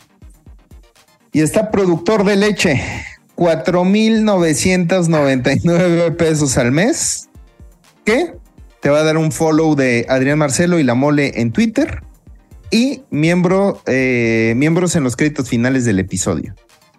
Y está Productor de Leche, cuatro mil novecientos noventa y nueve pesos al mes, que te va a dar un follow de Adrián Marcelo y la mole en Twitter y miembro, eh, miembros en los créditos finales del episodio.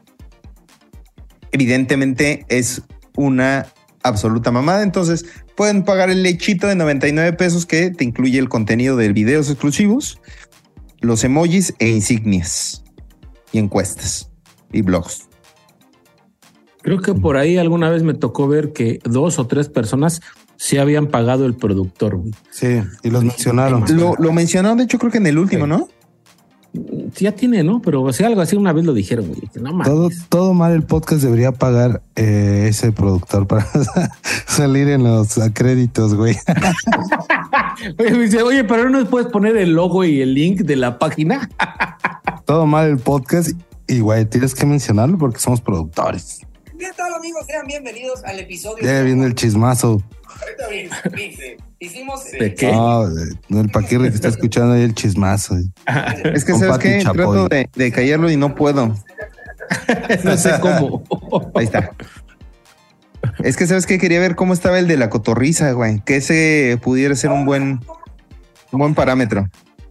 Evidentemente es una absoluta mamada, entonces pueden pagar el Lechito de noventa y nueve pesos que te incluye el contenido de videos exclusivos, los emojis e insignias y encuestas y blogs. Creo que por ahí alguna vez me tocó ver que dos o tres personas sí habían pagado el productor, güey. Sí, y los mencionaron. Lo, lo mencionaron, de hecho, creo que en el último, sí. ¿no? Sí, ya tiene, ¿no? Pero o sea, algo así una vez lo dijeron, güey. No mames. Todo, todo mal el podcast debería pagar eh, ese productor para salir en los créditos, güey. Oye, me dice, oye, pero no nos puedes poner el logo y el link de la página. Todo mal el podcast y, güey, tienes que mencionarlo porque somos productores. ¿Qué tal, amigos? Sean bienvenidos al episodio. Ya viene el chismazo. Ahorita bien, dice, hicimos... ¿De qué? No, el Paquirri que está escuchando ahí el chismazo. Es que, ¿sabes qué? Trato de, de callarlo y no puedo. No sé cómo. Ahí está. Es que, ¿sabes qué? Quería ver cómo estaba el de la cotorriza, güey. Que ese pudiera ser un buen, un buen parámetro.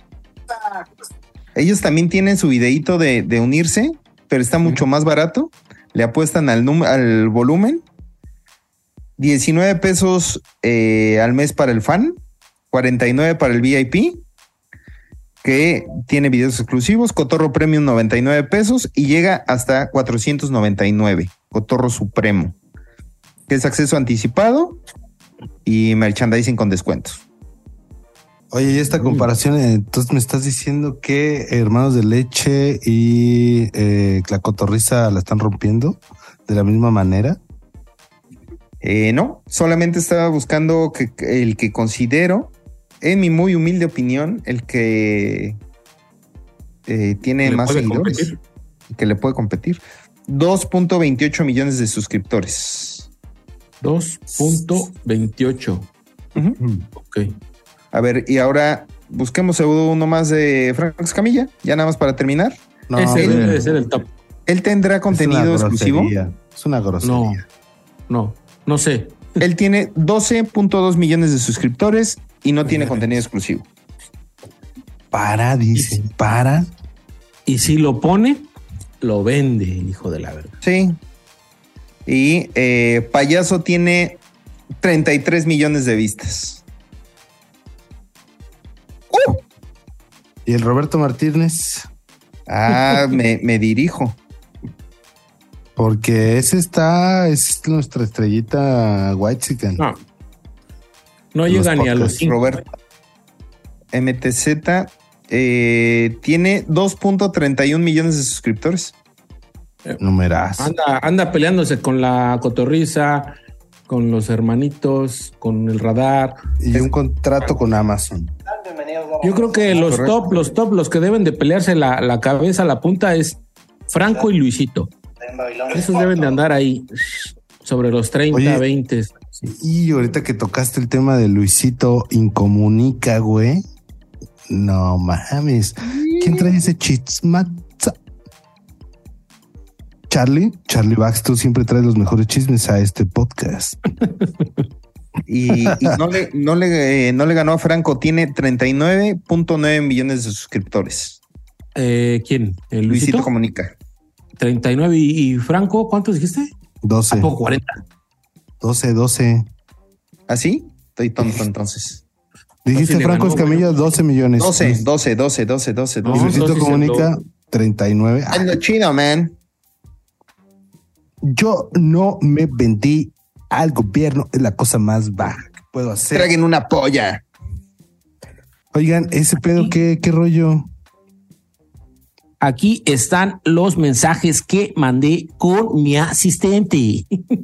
Ellos también tienen su videíto de, de unirse, pero está mucho más barato. Le apuestan al, num- al volumen. diecinueve pesos eh, al mes para el fan, cuarenta y nueve para el V I P, que tiene videos exclusivos. Cotorro Premium noventa y nueve pesos y llega hasta cuatrocientos noventa y nueve. Cotorro Supremo, que es acceso anticipado y merchandising con descuentos. Oye, y esta comparación, entonces me estás diciendo que Hermanos de Leche y eh, la cotorriza la están rompiendo de la misma manera. Eh, no, solamente estaba buscando que, que el que considero, en mi muy humilde opinión, el que eh, tiene más seguidores, competir? que le puede competir. dos punto veintiocho millones de suscriptores. dos punto veintiocho. Uh-huh. Ok. A ver, y ahora busquemos uno más de Franco Escamilla, ya nada más para terminar. No, ese él, debe ser el top. ¿Él tendrá contenido es exclusivo? Es una grosería. No, no, no sé. Él tiene doce punto dos millones de suscriptores y no tiene contenido exclusivo. Para, dice, para. Y si lo pone, lo vende el hijo de la verdad. Sí. Y eh, Payaso tiene treinta y tres millones de vistas. Uh. ¿Y el Roberto Martínez? Ah, me, me dirijo. Porque ese está, es nuestra estrellita Whitezican. No, no llega ni a los cinco. Roberto M T Z eh, tiene dos punto treinta y un millones de suscriptores. Numerazo. Anda, anda peleándose con la cotorriza, con los hermanitos, con el radar. Y un contrato con Amazon. Yo creo que los Correcto. top, los top, los que deben de pelearse la, la cabeza, la punta es Franco y Luisito. Esos deben de andar ahí sobre los treinta, Oye, veinte. Y ahorita que tocaste el tema de Luisito Incomunica, güey. No mames. ¿Quién trae ese chismaza? Charlie, Charlie Bax, tú siempre traes los mejores chismes a este podcast. Y, y no, le, no, le, eh, no le ganó a Franco, tiene treinta y nueve punto nueve millones de suscriptores. Eh, ¿Quién? ¿El Luisito? Luisito Comunica. treinta y nueve y, y Franco, ¿cuántos dijiste? doce. ¿A poco cuarenta? doce, doce. ¿Ah, sí? Estoy tonto entonces. Dijiste doce Franco Escamilla, bueno. doce millones. doce, doce, doce, doce, doce. No, Luisito Comunica, treinta y nueve. Es lo chido, man. Yo no me vendí al gobierno, es la cosa más baja que puedo hacer. Traguen una polla. Oigan, ese pedo, ¿qué, qué rollo? Aquí están los mensajes que mandé con mi asistente.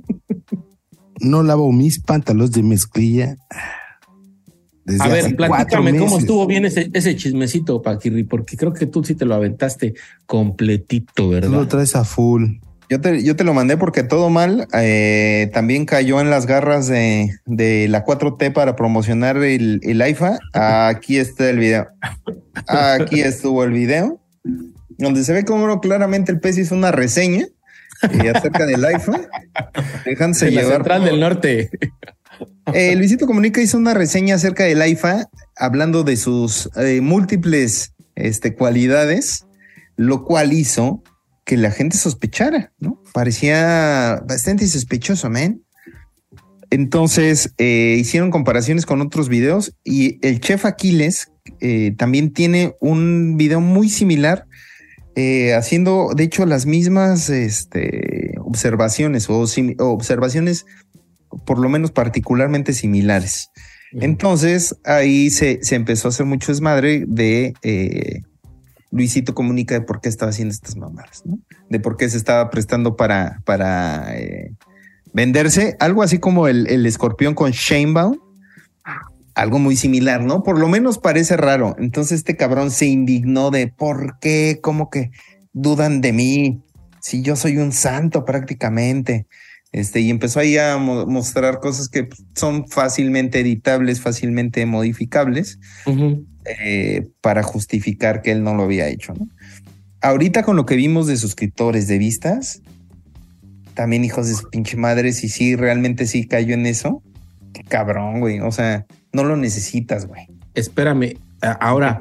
No lavo mis pantalones de mezclilla. Desde a ver, platícame cómo estuvo bien ese, ese chismecito, Paquirri, porque creo que tú sí te lo aventaste completito, ¿verdad? Tú lo traes a full. Yo te, yo te lo mandé porque Todo Mal eh, también cayó en las garras de, de la cuatro T para promocionar el, el I F A. Aquí está el video. Aquí estuvo el video, donde se ve como claramente el pez hizo una reseña eh, acerca del I F A. Dejándose llevar. La Central por... del Norte. Eh, Luisito Comunica hizo una reseña acerca del I F A, hablando de sus eh, múltiples este, cualidades, lo cual hizo que la gente sospechara, ¿no? Parecía bastante sospechoso, man. Entonces eh, hicieron comparaciones con otros videos y el chef Aquiles eh, también tiene un video muy similar, eh, haciendo de hecho las mismas este, observaciones o, sim- o observaciones por lo menos particularmente similares. Uh-huh. Entonces ahí se, se empezó a hacer mucho desmadre de eh, Luisito Comunica de por qué estaba haciendo estas mamadas, ¿no? De por qué se estaba prestando para, para eh, venderse, algo así como el, el escorpión con Sheinbaum, algo muy similar, ¿no? Por lo menos parece raro. Entonces este cabrón se indignó de por qué, cómo que dudan de mí, si yo soy un santo prácticamente. Este, y empezó ahí a mo- mostrar cosas que son fácilmente editables, fácilmente modificables, uh-huh. eh, para justificar que él no lo había hecho, ¿no? Ahorita con lo que vimos de suscriptores, de vistas, también hijos de su pinche madre, si sí, realmente sí cayó en eso, qué cabrón, güey, o sea, no lo necesitas, güey. Espérame, ahora,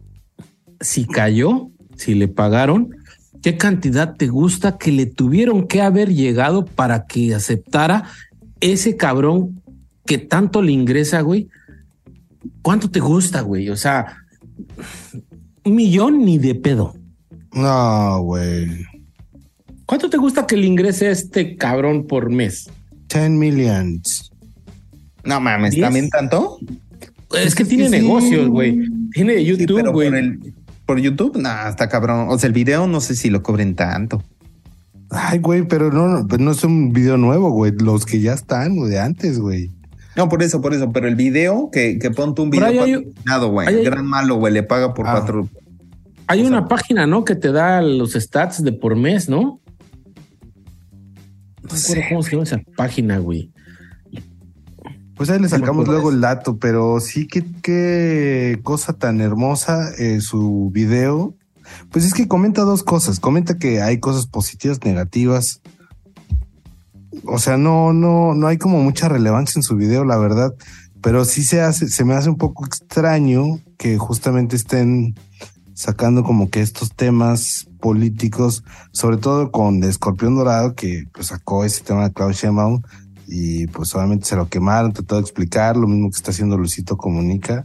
si cayó, si le pagaron, ¿qué cantidad te gusta que le tuvieron que haber llegado para que aceptara ese cabrón que tanto le ingresa, güey? ¿Cuánto te gusta, güey? O sea, un millón ni de pedo. No, güey. ¿Cuánto te gusta que le ingrese a este cabrón por mes? ten millions. No mames, ¿diez? ¿También tanto? Es que tiene sí, negocios, güey. Tiene YouTube, sí, güey. Por, por YouTube, nah, está cabrón. O sea, el video no sé si lo cobren tanto. Ay, güey, pero no, no, no es un video nuevo, güey. Los que ya están, güey, de antes, güey. No, por eso, por eso. Pero el video, que, que ponte un video patrocinado, güey. El gran malo, güey, le paga por ah. cuatro. Hay o sea, una página, ¿no? Que te da los stats de por mes, ¿no? No sé cómo se llama esa página, güey. Pues ahí le sacamos luego el dato, pero sí que qué cosa tan hermosa eh, su video. Pues es que comenta dos cosas. Comenta que hay cosas positivas, negativas. O sea, no, no, no hay como mucha relevancia en su video, la verdad. Pero sí se hace, se me hace un poco extraño que justamente estén sacando como que estos temas políticos, sobre todo con Escorpión Dorado, que pues sacó ese tema de Claudia Sheinbaum y pues obviamente se lo quemaron, trató de explicar, lo mismo que está haciendo Luisito Comunica.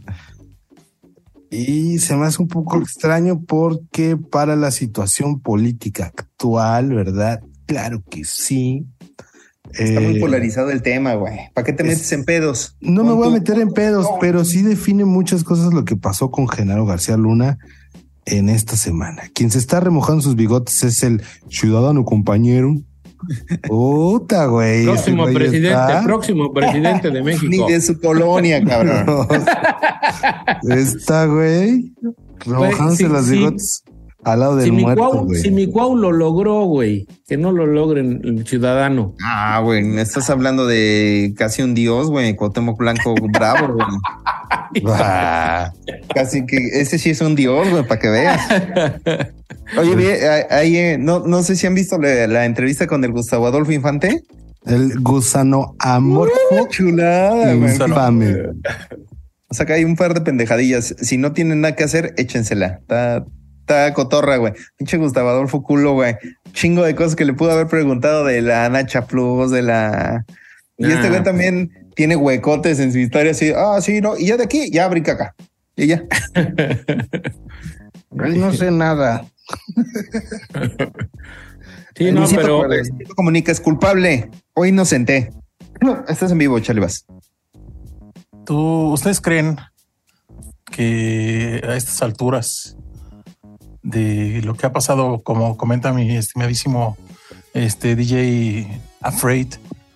Y se me hace un poco extraño porque para la situación política actual, ¿verdad? Claro que sí. Está eh, muy polarizado el tema, güey. ¿Para qué te metes es, en pedos? No me voy a meter en pedos, no. Pero sí define muchas cosas lo que pasó con Genaro García Luna en esta semana. Quien se está remojando sus bigotes es el ciudadano compañero. Puta, güey. Próximo güey presidente, está... próximo presidente de México. Ni de su colonia, cabrón. Está, güey, remojándose los bigotes. Sí. Al lado del si muerto, Cuau, güey. Si mi Cuau lo logró, güey, que no lo logren el ciudadano. Ah, güey, me estás hablando de casi un dios, güey, Cuauhtémoc Blanco bravo, güey. Ah, casi que ese sí es un dios, güey, para que veas. Oye, bien, ahí, eh, no, no sé si han visto la, la entrevista con el Gustavo Adolfo Infante. El gusano amorfo. Uh, chulada, güey. Infame. O sea, que hay un par de pendejadillas. Si no tienen nada que hacer, échensela. Está... Está cotorra, güey. Pinche Gustavo Adolfo culo, güey. Chingo de cosas que le pudo haber preguntado de la Nacha Plus, de la... Y ah, este güey también tiene huecotes en su historia así. Ah, sí, no. Y ya de aquí, ya brinca acá. Y ya. No sé nada. Sí, no, pero... Comunica, es culpable o inocente. No, estás en vivo, Chalibas. ¿Tú, ustedes creen que a estas alturas de lo que ha pasado, como comenta mi estimadísimo este D J Afraid.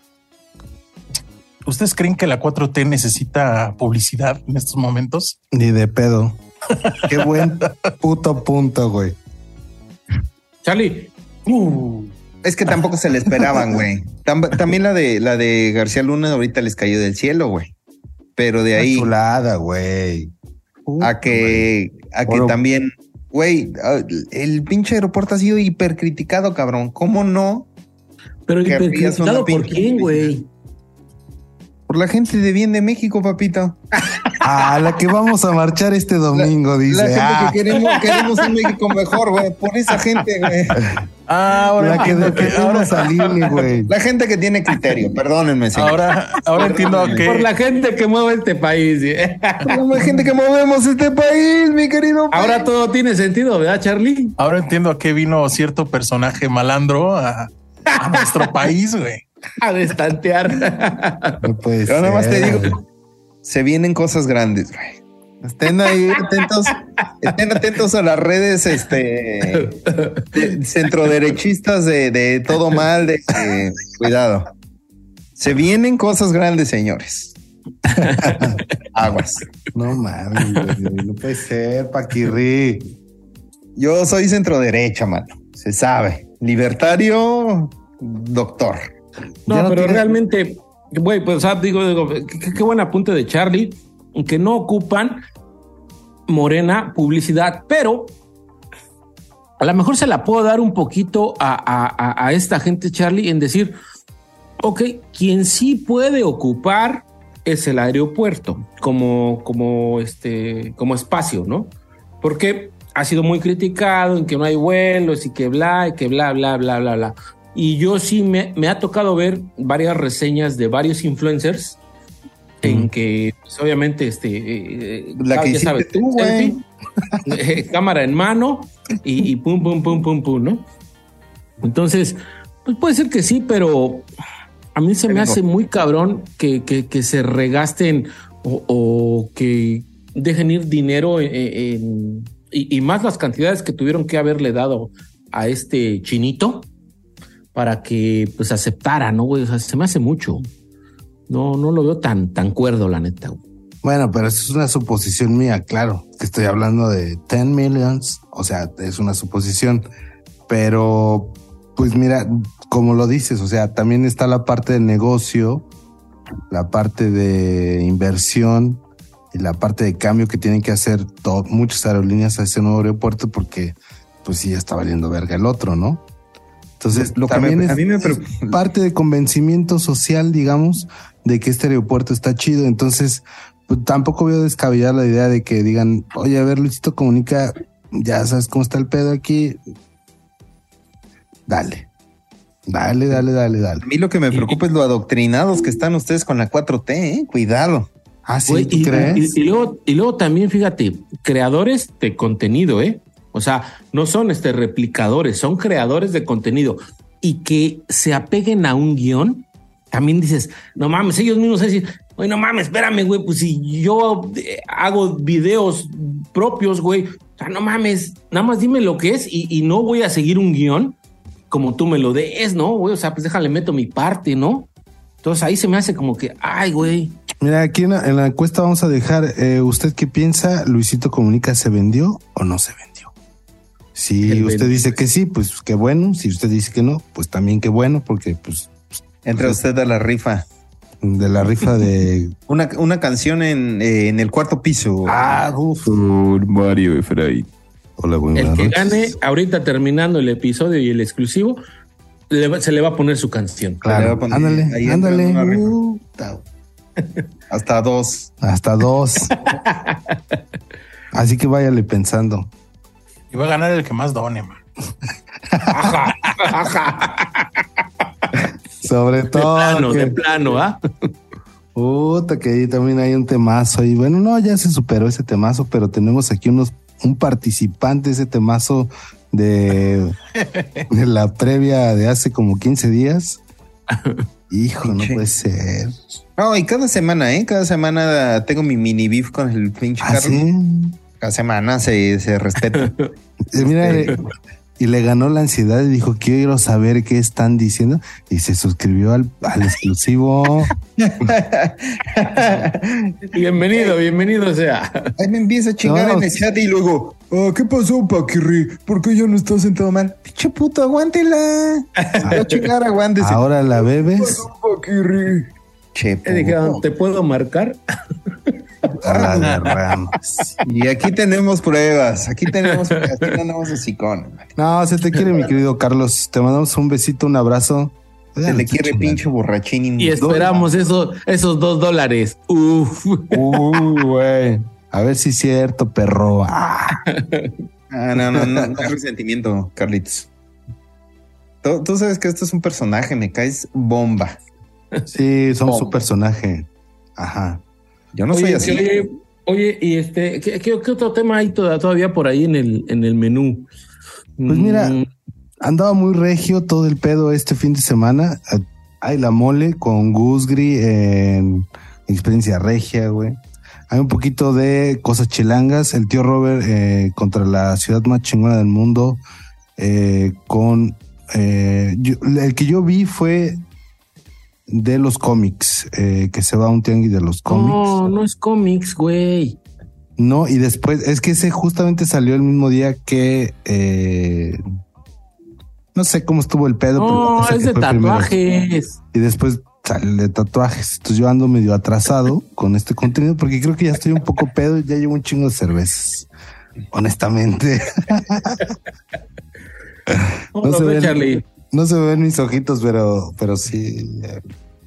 ¿Ustedes creen que la cuatro T necesita publicidad en estos momentos? Ni de pedo. Qué buen puto punto, güey. Charlie. Uh, es que tampoco se le esperaban, güey. Tam- también la de la de García Luna ahorita les cayó del cielo, güey. Pero de ahí. Una chulada, güey. A que, a que Bueno. también, güey, el pinche aeropuerto ha sido hipercriticado, cabrón. ¿Cómo no? Pero Que hipercriticado, había ¿por una quién, pinche güey? Por la gente de bien de México, papito. Ah, la que vamos a marchar este domingo, dice. La gente Ah, que queremos, queremos un México mejor, güey. Por esa gente, güey. Ah, ahora la que entiendo que, ahora, defendemos a Lili, güey. La gente que tiene criterio, perdónenme, señor. ahora, ahora entiendo a Por la qué. gente que mueve este país. ¿eh? La gente que movemos este país, mi querido. país. Ahora todo tiene sentido, ¿verdad, Charlie? Ahora entiendo a qué vino cierto personaje malandro a, a nuestro país, güey. A destantear. No puede Yo nada más te ser. digo, se vienen cosas grandes, güey. Estén ahí atentos, estén atentos a las redes, este, de- centroderechistas de, de todo mal, de, de- cuidado. Se vienen cosas grandes, señores. Aguas. No mames, güey. No puede ser, Paquirri. Yo soy centroderecha, mano. Se sabe. Libertario, doctor. No, Ya no pero tiene- realmente, güey, pues, o sea, digo, digo, qué, qué buen apunte de Charlie, que no ocupan Morena publicidad, pero a lo mejor se la puedo dar un poquito a, a- a- a esta gente, Charlie, en decir, ok, quien sí puede ocupar es el aeropuerto como, como, este, como espacio, ¿no? Porque ha sido muy criticado en que no hay vuelos y que bla, y que bla, bla, bla, bla, bla. Y yo sí me, me ha tocado ver varias reseñas de varios influencers en que, pues, obviamente, este, eh, La que ya hiciste tú, selfie, güey. eh, cámara en mano y, y pum, pum, pum, pum, pum, ¿no? Entonces, pues puede ser que sí, pero a mí se me hace muy cabrón que, que, que se regasten o, o que dejen ir dinero en, en- y, y más las cantidades que tuvieron que haberle dado a este chinito para que pues aceptara, ¿no, güey? O sea, se me hace mucho. No, no lo veo tan, tan cuerdo, la neta, güey. Bueno, pero eso es una suposición mía, claro. Que estoy hablando de diez millions, o sea, es una suposición. Pero, pues mira, como lo dices, o sea, también está la parte de negocio, la parte de inversión y la parte de cambio que tienen que hacer to- muchas aerolíneas a ese nuevo aeropuerto porque, pues sí, ya está valiendo verga el otro, ¿no? Entonces, Lo que también me- es, a mí me es preocupa- parte de convencimiento social, digamos, de que este aeropuerto está chido. Entonces, pues, tampoco veo descabellar la idea de que digan, oye, a ver, Luisito Comunica, ya sabes cómo está el pedo aquí. Dale, dale, dale, dale, dale. A mí lo que me preocupa es lo adoctrinados que están ustedes con la cuatro T, ¿eh? Cuidado. Ah, sí, Güey, ¿tú y, crees? y- y luego, y luego también, fíjate, creadores de contenido, ¿eh? O sea, no son este replicadores, son creadores de contenido y que se apeguen a un guión. También dices, no mames, ellos mismos dicen, oye, no mames, espérame, güey, pues si yo eh, hago videos propios, güey, o sea, no mames, nada más dime lo que es y, y no voy a seguir un guión como tú me lo des, ¿no, güey? O sea, pues déjale, meto mi parte, ¿no? Entonces ahí se me hace como que, ay, güey. Mira, aquí en la, en la encuesta vamos a dejar, eh, ¿usted qué piensa? ¿Luisito Comunica se vendió o no se vendió? Si El usted ven- dice que sí, pues qué bueno. Si usted dice que no, pues también qué bueno, porque pues Entra usted a la rifa. de la rifa de... Una, una canción en, eh, en el cuarto piso. Ah, uf. Por Mario Efraín. Hola, El buenas que noches. gane, ahorita terminando el episodio y el exclusivo, le va- se le va a poner su canción. Le va Claro, a poner- ándale, ahí entra ándale. una rifa. Uh, ta- Hasta dos. hasta dos. Así que váyale pensando. Y va a ganar el que más done, man. Sobre De todo. plano, que- de plano, ¿ah? Puta, que ahí también hay un temazo. Y bueno, no, ya se superó ese temazo, pero tenemos aquí unos, un participante de ese temazo de, de la previa de hace como quince días. Hijo, no Pinche. puede ser. No, y cada semana, ¿eh? Cada semana tengo mi mini beef con el pinche ¿Ah, Carlos. sí? Cada semana se, se respeta. Y mira, eh, y le ganó la ansiedad y dijo, quiero saber qué están diciendo. Y se suscribió al, al exclusivo. Bienvenido, bienvenido sea. Ahí me empieza a chingar No, en el sí. chat y luego, oh, ¿qué pasó, Paquirri? ¿Por qué ya no estás sentado mal? Pinche puto, aguántela. Voy a chingar, aguántese. Ahora la ¿Qué bebes. pasó, Paquirri? Che, Le dijeron, puto. ¿te puedo marcar? A la de Ramos. Y aquí tenemos pruebas. Aquí tenemos, aquí no andamos de sicón. No, se te quiere, mi querido Carlos. Te mandamos un besito, un abrazo. Se le quiere pinche borrachín. Y esperamos esos, esos dos dólares. Uf. Uy, güey. A ver si es cierto, perro. Ah. Ah, no, no, no, no hay resentimiento, Carlitos. Tú, tú sabes que esto es un personaje, me caes bomba. Sí, somos Oh. su personaje. Ajá. Yo no soy Oye, así. oye, oye, y este, ¿qué, qué- qué otro tema hay toda- todavía por ahí en el, en el menú? Pues mira, Mm, andaba muy regio todo el pedo este fin de semana. Hay la mole con Gusgri en Experiencia Regia, güey. Hay un poquito de cosas chilangas. El tío Robert eh, contra la ciudad más chingona del mundo. eh, con eh, yo- el que yo vi fue de los cómics, eh, que se va a un tianguis de los cómics. no, no es cómics, güey. No, y después, es que ese justamente salió el mismo día que eh, no sé cómo estuvo el pedo. No, ese es que de fue primero. tatuajes. Y después sale el de tatuajes. Entonces yo ando medio atrasado con este contenido porque creo que ya estoy un poco pedo y ya llevo un chingo de cervezas. Honestamente. No, No se ve, ven. Charlie. No se ven mis ojitos, pero, pero sí. eh.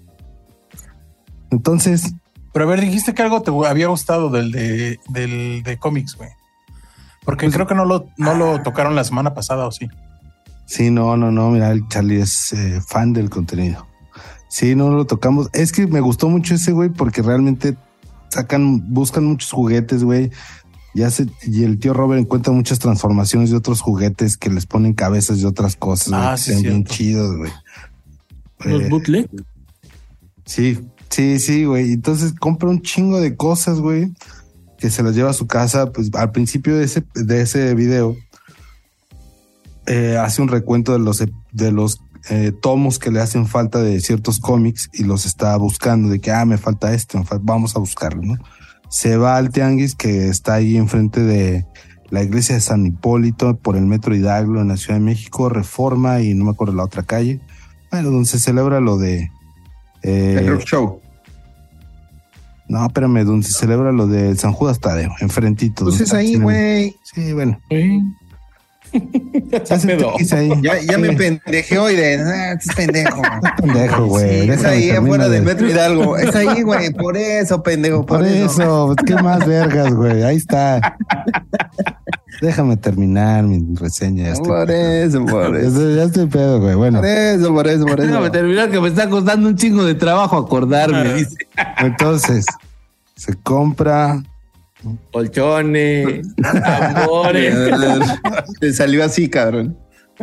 Entonces, Pero a ver, dijiste que algo te había gustado del de, del de cómics, güey. Porque Pues- creo que no lo, no lo tocaron la semana pasada, ¿o sí? sí, no, no, no. Mira, el Charlie es eh, fan del contenido. Sí, no lo tocamos. Es que me gustó mucho ese güey porque realmente sacan, buscan muchos juguetes, güey. Ya se, y el tío Robert encuentra muchas transformaciones de otros juguetes que les ponen cabezas de otras cosas, güey, Ah, que sí, están bien cierto. chidos, güey. Los Eh, bootleg. Sí, sí, sí, güey. Entonces compra un chingo de cosas, güey, que se las lleva a su casa. Pues al principio de ese, de ese video eh, hace un recuento de los, de los eh, tomos que le hacen falta de ciertos cómics y los está buscando, de que, ah, me falta esto, me fal- vamos a buscarlo, ¿no? Se va al tianguis que está ahí enfrente de la iglesia de San Hipólito por el Metro Hidalgo en la Ciudad de México, Reforma y no me acuerdo la otra calle. Bueno, donde se celebra lo de... eh, El rock show. no, espérame, donde se celebra lo de San Judas Tadeo, enfrentito. Pues donde es está el ahí, cine. güey. Sí, bueno. Sí. Se hace el tianguis ahí. Ya, ya Sí. me pendejé hoy de, ah, es pendejo. Pendejo, güey. Sí, es Déjame ahí terminar afuera de- del Metro Hidalgo. Es ahí, güey. Por eso, pendejo. Por eso, ¿qué más vergas, güey? Ahí está. Déjame terminar mi reseña. Ya estoy, Por eso, por ya eso. estoy, ya estoy pedo, güey. Bueno, Por eso, por eso, por Déjame eso. terminar que me está costando un chingo de trabajo acordarme, dice. entonces se compra. Colchones, tambores. Te salió así, cabrón.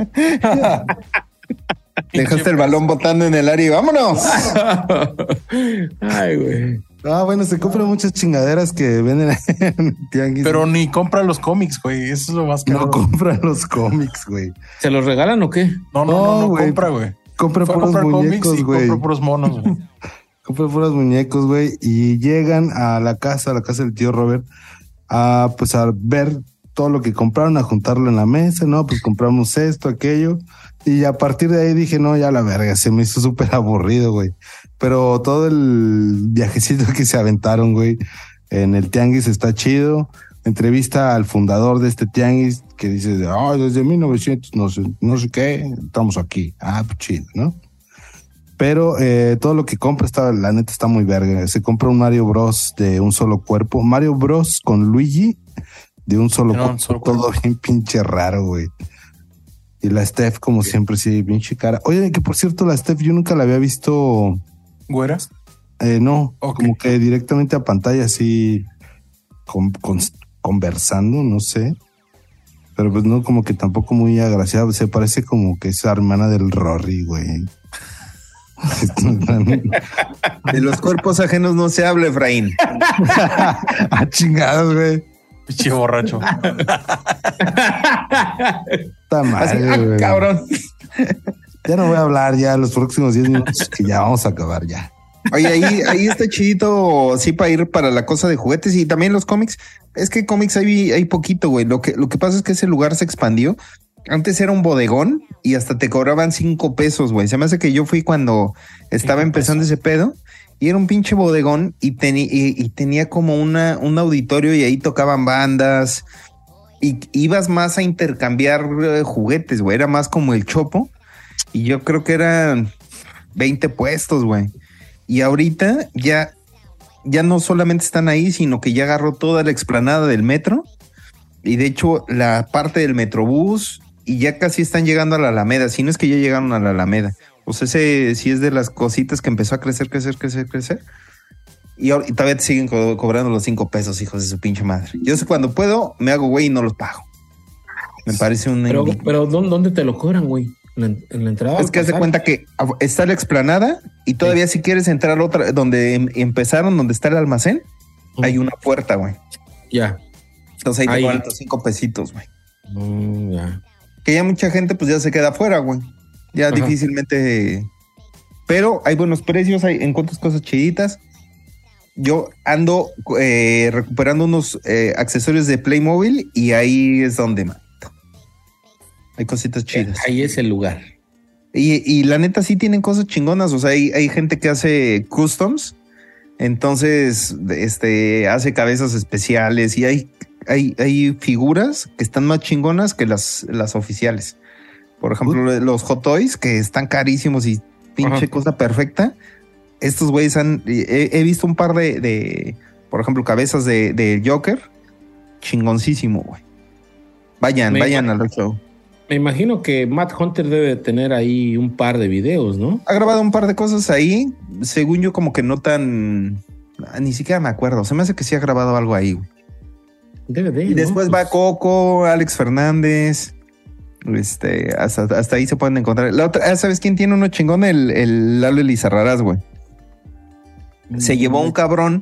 Dejaste el balón botando en el área y vámonos. Ay, güey. Ah, bueno, se compran muchas chingaderas que venden en el tianguis. Pero ni compra los cómics, güey. Eso es lo más caro. no compran los cómics, güey. ¿Se los regalan o qué? No, no, No, no, no güey. compra, güey. Compra Fue a puros comprar muñecos, cómics y güey. compra puros monos, güey. Compra puros muñecos, güey. Y llegan a la casa, a la casa del tío Robert, a pues a ver todo lo que compraron, a juntarlo en la mesa, ¿no? Pues compramos esto, aquello. Y a partir de ahí dije, no, ya la verga, se me hizo súper aburrido, güey. Pero todo el viajecito que se aventaron, güey, en el tianguis está chido. Entrevista al fundador de este tianguis que dice, ah, desde mil novecientos, no sé, no sé qué, estamos aquí. Ah, pues chido, ¿no? Pero eh, todo lo que compra está, la neta está muy verga. Se compra un Mario Bros de un solo cuerpo. Mario Bros con Luigi de un solo No, cuerpo. un solo todo cuerpo. bien pinche raro, güey. Y la Steph, como siempre, sí, pinche cara. Oye, que por cierto, la Steph yo nunca la había visto. ¿Güeras? Eh, no, Ok. como que directamente a pantalla, así con, con- conversando, no sé. Pero pues no, como que tampoco muy agraciada. Se parece como que es la hermana del Rory, güey. De los cuerpos ajenos no se habla, Efraín. Ah, chingados, güey. Pinche borracho. Está mal, Así, ah, güey. cabrón. Ya no voy a hablar ya los próximos diez minutos que ya vamos a acabar ya. Oye, ahí, ahí está chidito, sí, para ir para la cosa de juguetes y también los cómics. Es que cómics hay, hay poquito, güey. Lo que, lo que pasa es que ese lugar se expandió. Antes era un bodegón y hasta te cobraban cinco pesos, güey. Se me hace que yo fui cuando estaba empezando ese pedo y era un pinche bodegón y, teni, y, y tenía como una, un auditorio y ahí tocaban bandas y ibas más a intercambiar uh, juguetes, güey. Era más como el Chopo y yo creo que eran veinte puestos, güey. Y ahorita ya, ya no solamente están ahí, sino que ya agarró toda la explanada del metro y de hecho la parte del Metrobús y ya casi están llegando a la Alameda. Si no es que ya llegaron a la Alameda. O sea, ese sí es de las cositas que empezó a crecer, crecer, crecer, crecer. Y, ahora, y todavía te siguen co- cobrando los cinco pesos, hijos de su pinche madre. Yo sé cuando puedo, me hago güey y no los pago. Me parece un... Pero, pero ¿dónde, ¿dónde te lo cobran, güey? ¿En la, en la entrada? Es que haz de cuenta que está la explanada y todavía sí. Si quieres entrar otra, donde em, empezaron, donde está el almacén, mm. hay una puerta, güey. Ya. Entonces ahí, ahí. te cobran tus cinco pesitos, güey. Mm, ya. Que ya mucha gente pues ya se queda afuera, güey. Ya Ajá. difícilmente... Pero hay buenos precios, hay encuentras cosas chiditas. Yo ando eh, recuperando unos eh, accesorios de Playmobil y ahí es donde, man. Hay cositas chidas. Ahí es el lugar. Y, y la neta sí tienen cosas chingonas. O sea, hay, hay gente que hace customs. Entonces, este, hace cabezas especiales y hay, hay, hay figuras que están más chingonas que las, las oficiales. Por ejemplo, uh. los Hot Toys, que están carísimos y pinche Ajá. cosa perfecta. Estos güeyes han... He, he visto un par de, de, por ejemplo, cabezas de, de Joker. Chingoncísimo, güey. Vayan, Me vayan al show. Me imagino que Matt Hunter debe tener ahí un par de videos, ¿no? Ha grabado un par de cosas ahí, según yo como que no tan... Ni siquiera me acuerdo, se me hace que sí ha grabado algo ahí. Güey. Debe de, y después ¿no? va Coco, Alex Fernández, este, hasta, hasta ahí se pueden encontrar. La otra, ¿sabes quién tiene uno chingón? El, el Lalo Elizarrarás, güey. Mm. Se llevó un cabrón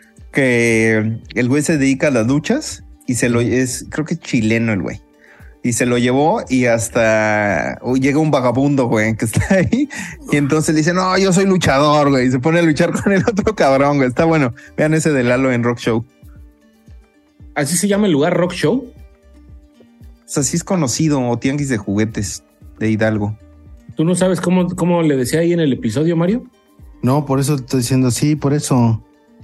que el güey se dedica a las luchas y se lo es, creo que es chileno el güey. Y se lo llevó y hasta oh, llega un vagabundo, güey, que está ahí. Y entonces le dice, no, yo soy luchador, güey. Y se pone a luchar con el otro cabrón, güey. Está bueno. Vean ese de Lalo en Rock Show. ¿Así se llama el lugar, Rock Show? O sea, sí es conocido, o tianguis de juguetes de Hidalgo. ¿Tú no sabes cómo, cómo le decía ahí en el episodio, Mario? No, por eso estoy diciendo, sí, por eso.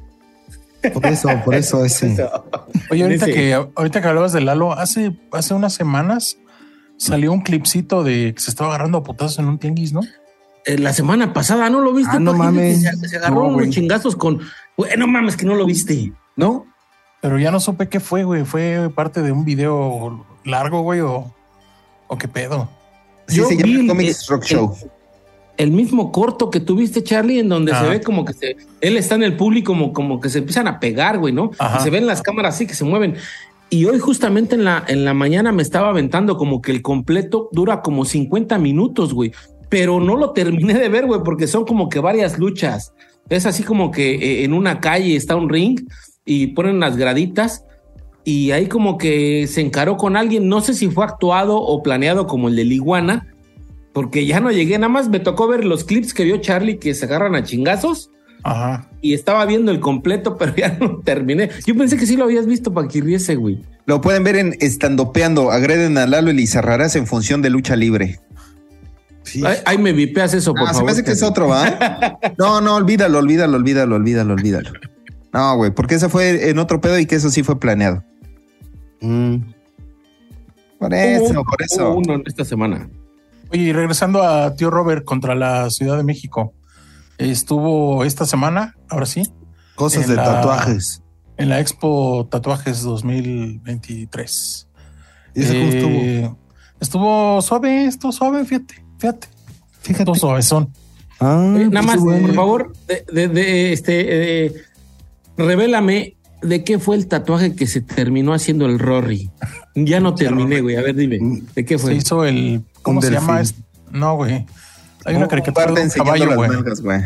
Por eso, por eso ese. Oye, ahorita que, ahorita que hablabas de Lalo, hace, hace unas semanas salió un clipcito de que se estaba agarrando a putazos en un tianguis, ¿no? Eh, la semana pasada, ¿no lo viste? Ah, no mames. Se, se agarró no, unos chingazos con... Güey, no mames, que no lo viste. ¿No? Pero ya no supe qué fue, güey. ¿Fue parte de un video largo, güey? ¿O, o qué pedo? Sí, Yo se llama el, Comics Rock el, Show. El mismo corto que tuviste, Charlie, en donde ah. se ve como que se, él está en el público, como, como que se empiezan a pegar, güey, ¿no? Y se ven las cámaras así que se mueven. Y hoy justamente en la, en la mañana me estaba aventando como que el completo dura como cincuenta minutos, güey. Pero no lo terminé de ver, güey, porque son como que varias luchas. Es así como que eh, en una calle está un ring y ponen las graditas y ahí como que se encaró con alguien. No sé si fue actuado o planeado como el de Iguana, porque ya no llegué, nada más me tocó ver los clips que vio Charlie que se agarran a chingazos. Ajá. Y estaba viendo el completo, pero ya no terminé. Yo pensé que sí lo habías visto para que riese, güey. Lo pueden ver en Estandopeando. Agreden a Lalo Elizarrarás en función de lucha libre. Sí. Ay, ay, me vipeas eso, por ah, favor. Se me hace que es otro, ¿va? No, no, olvídalo, olvídalo, olvídalo, olvídalo, olvídalo. No, güey, porque ese fue en otro pedo y que eso sí fue planeado. Mm. Por eso, uh, por eso. Uh, uno en esta semana. Oye, y regresando a Tío Robert contra la Ciudad de México, estuvo esta semana, ahora sí. Cosas de la, tatuajes. En la Expo Tatuajes dos mil veintitrés. ¿Y eso eh, cómo estuvo? Estuvo suave, estuvo suave, fíjate, fíjate. Fíjate. Estuvo suavezón. Ah, eh, nada más, bueno. Por favor, de, de, de este, eh, revélame de qué fue el tatuaje que se terminó haciendo el Rory. Ya no terminé, güey. A ver, dime, ¿de qué fue? Se hizo el... ¿Cómo se llama? No, güey. Hay una caricatura de un caballo, güey.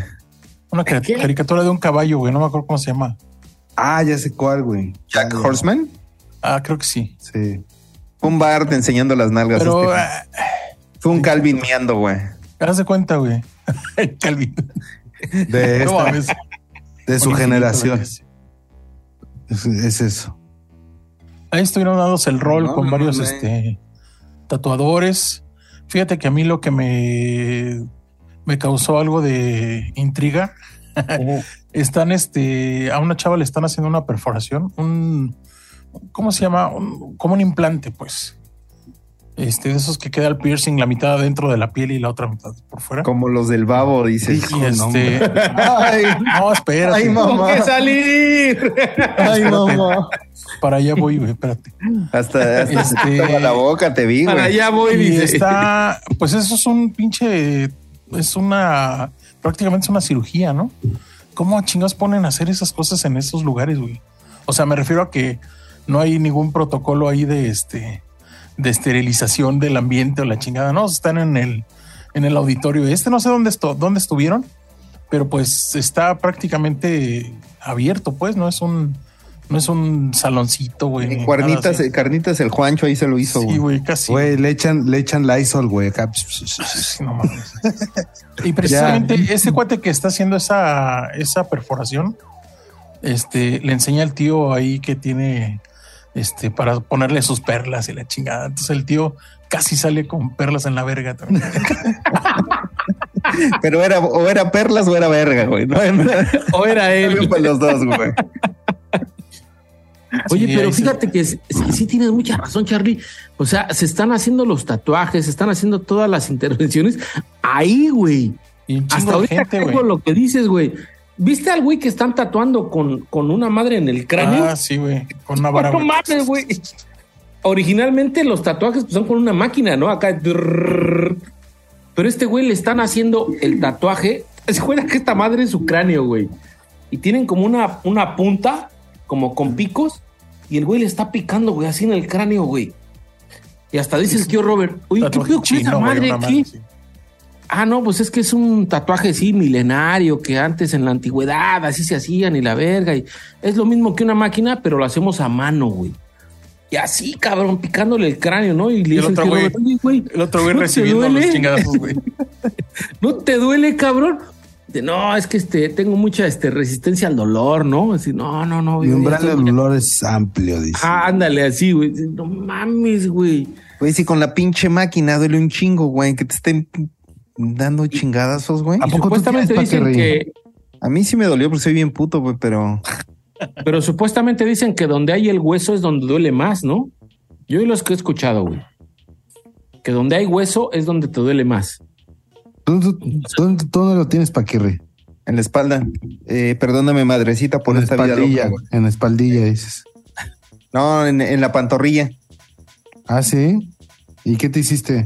Una caricatura de un caballo, güey. No me acuerdo cómo se llama. Ah, ya sé cuál, güey. Jack Horseman. Ah, creo que sí. Sí. Un Bart enseñando las nalgas. Pero este. Fue un Calvin meando, güey. Haz de cuenta, güey. Calvin. De, No esta, mames. de su Con generación. infinito, Es, es eso. Ahí estuvieron dándose el rol No, con no, varios no, este, tatuadores. Fíjate que a mí lo que me, me causó algo de intriga. Están, este, a una chava le están haciendo una perforación, un, ¿cómo se llama? Un, como un implante, pues. Este, de esos que queda el piercing, la mitad adentro de la piel y la otra mitad por fuera. Como los del babo, dices. Y este, Ay, no, espérate. ay, mamá. ¡Tengo que salir! Ay, Espérate. mamá. Para allá voy, güey, espérate. Hasta, hasta se Este- te tapa la boca, te vi, Para güey. allá voy, Y dice. está, pues eso es un pinche, es una, prácticamente es una cirugía, ¿no? ¿Cómo chingados ponen a hacer esas cosas en esos lugares, güey? O sea, me refiero a que no hay ningún protocolo ahí de este, de esterilización del ambiente o la chingada, ¿no? Están en el, en el auditorio este, no sé dónde, esto, dónde estuvieron, pero pues está prácticamente abierto, pues, no es un, no es un saloncito, güey. ni En nada Cuernitas, así. Carnitas el Juancho ahí se lo hizo, Sí, güey. güey, casi. Güey, le echan, le echan Lysol, güey. Acá. Sí, no mames. Y precisamente ese cuate que está haciendo esa, esa perforación, este, le enseña al tío ahí que tiene, este, para ponerle sus perlas y la chingada. Entonces el tío casi sale con perlas en la verga también. Pero era, o era perlas o era verga, güey. No, O era él. Fue los dos, güey. Oye, Sí, pero ahí se- fíjate que sí, sí tienes mucha razón, Charlie. O sea, se están haciendo los tatuajes, se están haciendo todas las intervenciones ahí, güey. Y un Hasta chingo de ahorita gente, caigo güey. lo que dices, güey. ¿Viste al güey que están tatuando con, con una madre en el cráneo? Ah, sí, güey. Con una vara. No güey. mames, güey. Originalmente los tatuajes pues, son con una máquina, ¿no? Acá. drrrr. Pero este güey le están haciendo el tatuaje. Se cuenta que esta madre es su cráneo, güey. Y tienen como una, una punta, como con picos. Y el güey le está picando, güey, así en el cráneo, güey. Y hasta dice el tío Robert, oye, ¿qué Tatuaje pedo con esa chino, güey, madre una aquí? madre, sí. Ah, no, pues es que es un tatuaje, sí, milenario, que antes en la antigüedad así se hacían y la verga. Y es lo mismo que una máquina, pero lo hacemos a mano, güey. Y así, cabrón, picándole el cráneo, ¿no? Y le Y el dice el otro tío güey- Robert, "Oye, güey, El otro güey ¿no te recibiendo duele? los chingadazos, güey. ¿No te duele, cabrón? De, no, es que este, tengo mucha este, resistencia al dolor, ¿no? Así, no, no, no. Mi yo ya umbral estoy- de dolor es amplio, dice. Ah, ándale, así, güey. No mames, güey. Güey, si con la pinche máquina duele un chingo, güey, que te estén dando chingadazos, güey. ¿A poco tú Supuestamente tienes dicen paquirri? que, A mí sí me dolió porque soy bien puto, güey, pero pero supuestamente dicen que donde hay el hueso es donde duele más, ¿no? Yo y los que he escuchado, güey. Que donde hay hueso es donde te duele más. ¿Tú, tú, tú- tú dónde lo tienes, Paquirri? en la espalda. Eh, perdóname, madrecita, por En la esta vida espaldilla, loca, güey. en la espaldilla, dices. No, en, en la pantorrilla. Ah, sí. ¿Y qué te hiciste?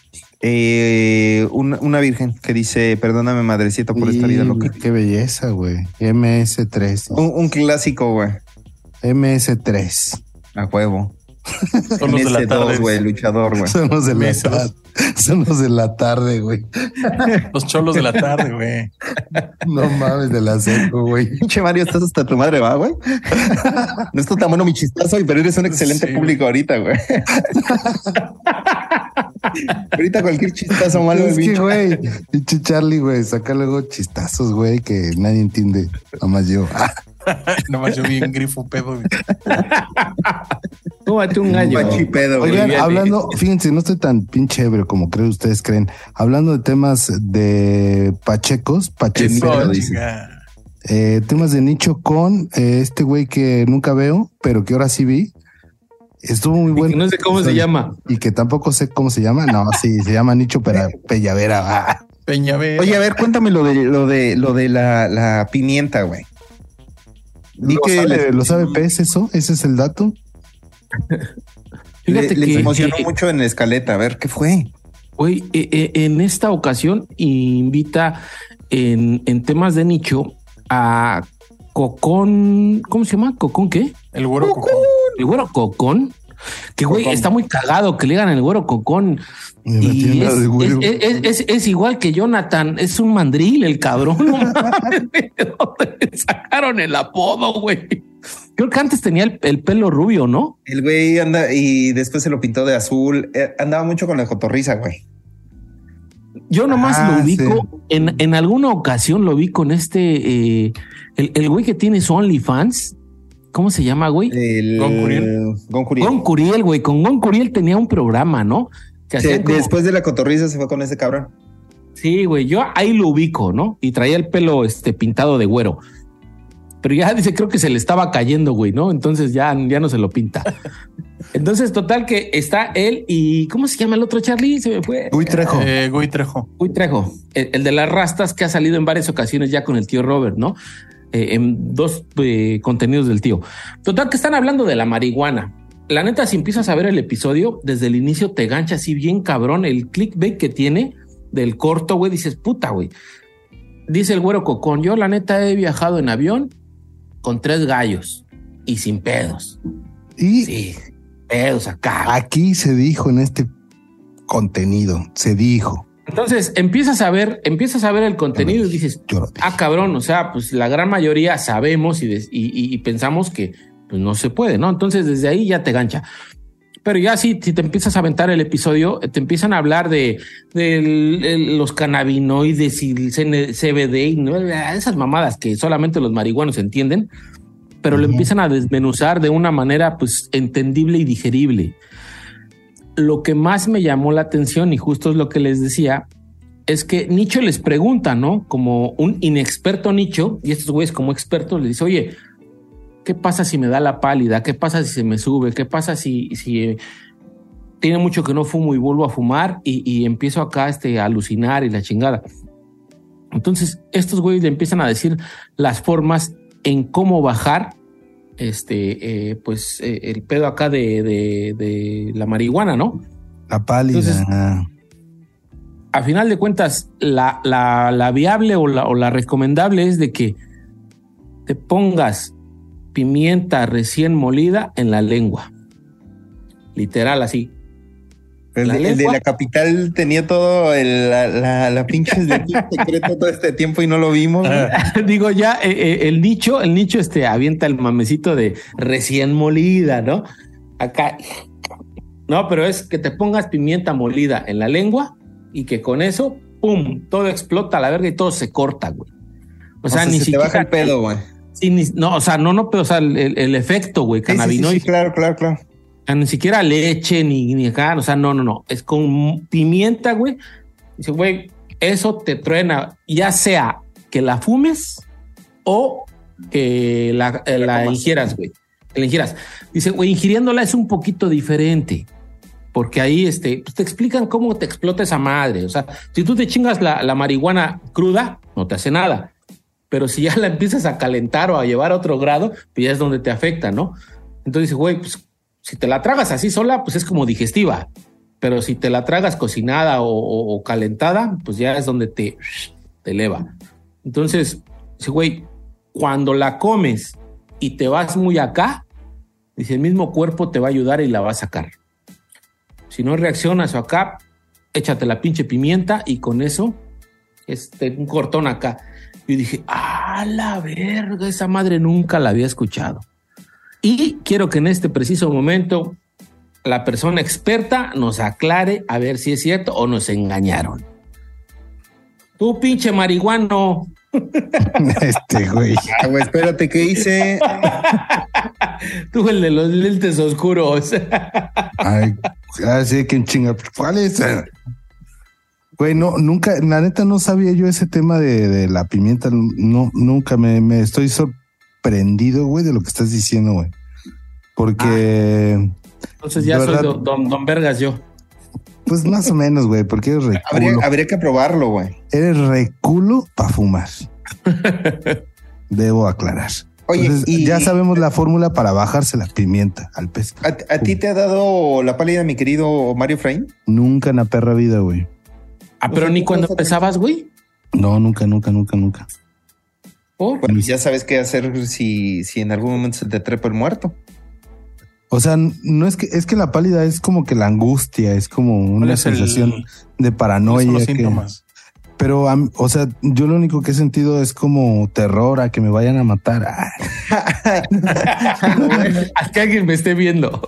Eh, una, una virgen que dice, perdóname, madrecita, por esta vida Y- loca. Qué belleza, güey. M S tres. Un, un clásico, güey. M S tres. A huevo. Son los de la M S dos, tarde. güey, luchador, güey. Son los de la Meses. tarde. Son los de la tarde, güey. Los cholos de la tarde, güey. No mames, de la seco, güey. Pinche Mario, estás hasta tu madre, va, güey. No está tan bueno mi chistazo, pero eres un excelente Sí, público ahorita, güey. Ahorita cualquier chistazo malo, Es que, bicho. güey, pinche Charlie, güey, saca luego chistazos, güey, que nadie entiende. Nomás yo. Ah, Nomás yo vi en grifo pedo. güey. Tómate un gallo. Machipedo, güey. Oigan, Olvídate. hablando, fíjense, no estoy tan pinche ebrio como creo ustedes creen. Hablando de temas de pachecos, pachecos, Pero Oh, dice. chinga. eh, temas de nicho con eh, este güey que nunca veo, pero que ahora sí vi. Estuvo muy Y bueno. que no sé cómo se llama. Y que tampoco sé cómo se llama. No, sí, se llama Nicho Pera- Pellavera. Ah. Peñavera. Oye, a ver, cuéntame lo de lo de lo de la, la pimienta, güey. Di ¿Lo, que sabe, les, ¿Lo sabe Pez eso? ¿Ese es el dato? Fíjate le- les que, emocionó eh, mucho en la escaleta. A ver, ¿qué fue? güey, eh, eh, en esta ocasión invita en, en temas de nicho a Cocón. ¿Cómo se llama? ¿Cocón qué? El güero cocón. El güero Cocón. Que güey, Cocón. está muy cagado que le digan el güero Cocón. Me metí Y en la es, de güero. es- es- es- es igual que Jonathan, es un mandril el cabrón. No mames, ¿de dónde le sacaron el apodo, güey? Creo que antes tenía el, el pelo rubio, ¿no? El güey anda y después se lo pintó de azul. Eh, andaba mucho con la cotorriza, güey. Yo nomás Ah, lo ubico, sí. en, en alguna ocasión lo vi con este, eh, el, el güey que tiene su OnlyFans. ¿Cómo se llama, güey? El Gon Curiel. Gon Curiel. Gon Curiel, güey. Con Gon Curiel tenía un programa, ¿no? Que Sí, hacían como- después de la cotorriza se fue con ese cabrón. Sí, güey, yo ahí lo ubico, ¿no? Y traía el pelo este, pintado de güero. Pero ya dice, creo que se le estaba cayendo, güey, ¿no? Entonces ya, ya no se lo pinta. Entonces, total que está él y... ¿Cómo se llama el otro, Charlie? Se me fue. Uy, Trejo. Eh, Gui Trejo. Uy, Trejo. El, el de las rastas que ha salido en varias ocasiones ya con el tío Robert, ¿no? Eh, en dos eh, contenidos del tío. Total que están hablando de la marihuana. La neta, si empiezas a ver el episodio, desde el inicio te gancha así bien cabrón. El clickbait que tiene del corto, güey, dices, puta, güey. Dice el güero Cocón, yo la neta he viajado en avión con tres gallos y sin pedos. Y Sí, pedos acá. aquí se dijo en este contenido, se dijo. Entonces empiezas a ver, empiezas a ver el contenido y dices, Yo lo dije. ah, cabrón, o sea, pues la gran mayoría sabemos y, des- y, y- y pensamos que pues, no se puede, ¿no? Entonces desde ahí ya te gancha. Pero ya si, si te empiezas a aventar el episodio, te empiezan a hablar de, de el- el- los cannabinoides y el C B D y ¿no? esas mamadas que solamente los marihuanos entienden, pero lo Ujú. empiezan a desmenuzar de una manera pues entendible y digerible. Lo que más me llamó la atención, y justo es lo que les decía, es que Nicho les pregunta, ¿no? Como un inexperto Nicho, y estos güeyes como expertos les dice, oye, ¿qué pasa si me da la pálida? ¿Qué pasa si se me sube? ¿Qué pasa si, si eh, tiene mucho que no fumo y vuelvo a fumar y, y empiezo acá este, a alucinar y la chingada? Entonces, estos güeyes le empiezan a decir las formas en cómo bajar este, eh, pues, eh, el pedo acá de, de, de la marihuana, ¿no? La pálida. Entonces, a final de cuentas, la, la, la viable o la, o la recomendable es de que te pongas pimienta recién molida en la lengua. Literal, así. El, La de, el de lengua. la capital tenía todo el, la, la, la pinche secreto todo este tiempo y no lo vimos. güey. Digo, ya eh, eh, el nicho, el nicho este avienta el mamecito de recién molida, ¿no? Acá. No, pero es que te pongas pimienta molida en la lengua y que con eso, pum, todo explota a la verga y todo se corta, güey. O sea, O sea, ni se siquiera. te baja el pedo, güey. Sí, ni- no, o sea, no, no, pero o sea, el, el efecto, güey, Sí, sí, sí, cannabinoide. sí, claro, claro, claro. O sea, ni siquiera leche, ni, ni acá, o sea, no, no, no. Es con pimienta, güey. Dice, güey, eso te truena, ya sea que la fumes o que la, eh, la ingieras, güey. Que la ingieras. Dice, güey, ingiriéndola es un poquito diferente. Porque ahí este, pues te explican cómo te explota esa madre. O sea, si tú te chingas la, la marihuana cruda, no te hace nada. Pero si ya la empiezas a calentar o a llevar a otro grado, pues ya es donde te afecta, ¿no? Entonces dice, güey, pues si te la tragas así sola, pues es como digestiva. Pero si te la tragas cocinada o, o- o calentada, pues ya es donde te, te eleva. Entonces, dice, güey, cuando la comes y te vas muy acá, dice, el mismo cuerpo te va a ayudar y la va a sacar. Si no reaccionas o acá, échate la pinche pimienta y con eso, este, un cortón acá. Yo dije, ah, la verga, esa madre nunca la había escuchado. Y quiero que en este preciso momento la persona experta nos aclare a ver si es cierto o nos engañaron. Tú, pinche marihuano. Este güey. Ah, güey, espérate, ¿qué hice? Tú, el de los lentes oscuros. Ay, así que en chinga. ¿Cuál es? Güey, no, nunca, la neta no sabía yo ese tema de, de la pimienta. No, nunca me, me estoy sorprendido, güey, de lo que estás diciendo, güey. Porque, Entonces ya De soy verdad. don, don, don Vergas yo. pues más o menos, güey, porque eres reculo. Habría, habría que probarlo, güey. Eres reculo para fumar. Debo aclarar. Oye, Entonces, y- ya sabemos la fórmula para bajarse la pimienta al pez. ¿A, a ti te ha dado la pálida, mi querido Mario Fraín? Nunca en la perra vida, güey. Ah, pero O sea, ni ¿tú cuando vas a- empezabas, güey. No, nunca, nunca, nunca, nunca. ¿Por? Bueno, ya sabes qué hacer si, si en algún momento se te trepa el muerto. O sea, no es que es que la pálida es como que la angustia, es como una ¿Cuál es el- sensación de ¿Cuáles paranoia. son los que- síntomas? Pero, o sea, yo lo único que he sentido es como terror a que me vayan a matar. A que alguien me esté viendo.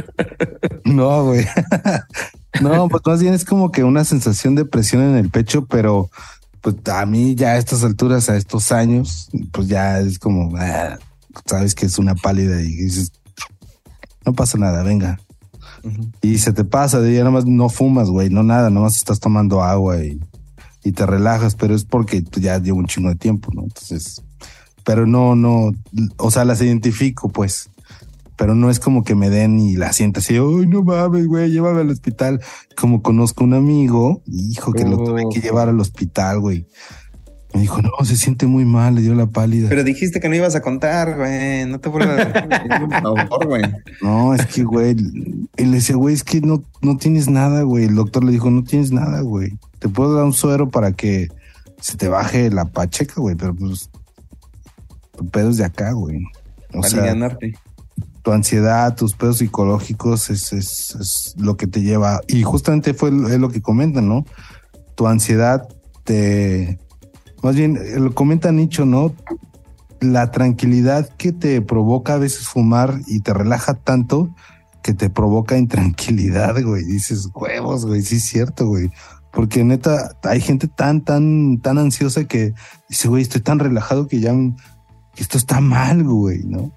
No, güey. No, pues más bien es como que una sensación de presión en el pecho, pero pues a mí ya a estas alturas, a estos años, pues ya es como, ah, sabes que es una pálida y dices, no pasa nada, venga. Uh-huh. Y se te pasa, de ya nada más no fumas, güey, no nada, nada más estás tomando agua y, y te relajas, pero es porque pues, ya llevo un chingo de tiempo, ¿no? Entonces, pero no, no, o sea, las identifico, pues. Pero no es como que me den y la sienta así, ay, no mames, güey, llévame al hospital. Como conozco un amigo, hijo, que oh. lo tuve que llevar al hospital, güey. Me dijo, no, se siente muy mal, le dio la pálida. Pero dijiste que no ibas a contar, güey, no te vuelvas a favor, güey. No, es que, güey, él le decía, güey, es que no, no tienes nada, güey. El doctor le dijo, no tienes nada, güey. Te puedo dar un suero para que se te baje la pacheca, güey, pero pues, tu pedo es de acá, güey. O para sea, ganarte. Tu ansiedad, tus pedos psicológicos es, es, es lo que te lleva. Y justamente fue es lo que comentan, ¿no? Tu ansiedad te... Más bien, lo comenta Nicho, ¿no? La tranquilidad que te provoca a veces fumar y te relaja tanto que te provoca intranquilidad, güey. Dices, huevos, güey, sí es cierto, güey. Porque neta, hay gente tan, tan, tan ansiosa que dice, güey, estoy tan relajado que ya que esto está mal, güey, ¿no?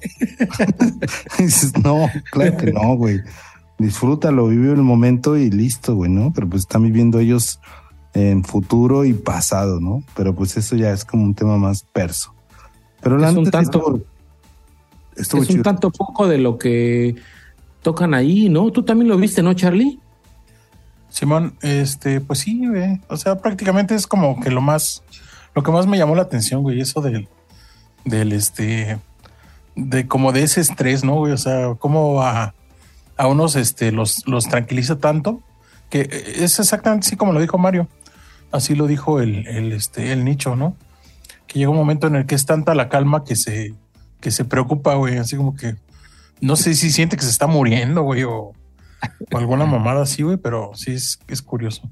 Dices, no, claro que no, güey. Disfrútalo, vive el momento y listo, güey, ¿no? Pero pues están viviendo ellos en futuro y pasado, ¿no? Pero pues eso ya es como un tema más perso. Pero es un tanto, estuvo, estuvo es un tanto poco de lo que tocan ahí, ¿no? Tú también lo viste, ¿no, Charlie? Simón, este, pues sí, güey. O sea, prácticamente es como que lo más, lo que más me llamó la atención, güey, eso del, del este, de como de ese estrés, ¿no, güey? O sea, cómo a, a unos, este, los, los tranquiliza tanto, que es exactamente así como lo dijo Mario. Así lo dijo el, el, este, el Nicho, ¿no? Que llega un momento en el que es tanta la calma que se, que se preocupa, güey. Así como que, no sé si siente que se está muriendo, güey, o, o alguna mamada así, güey, pero sí es, es curioso.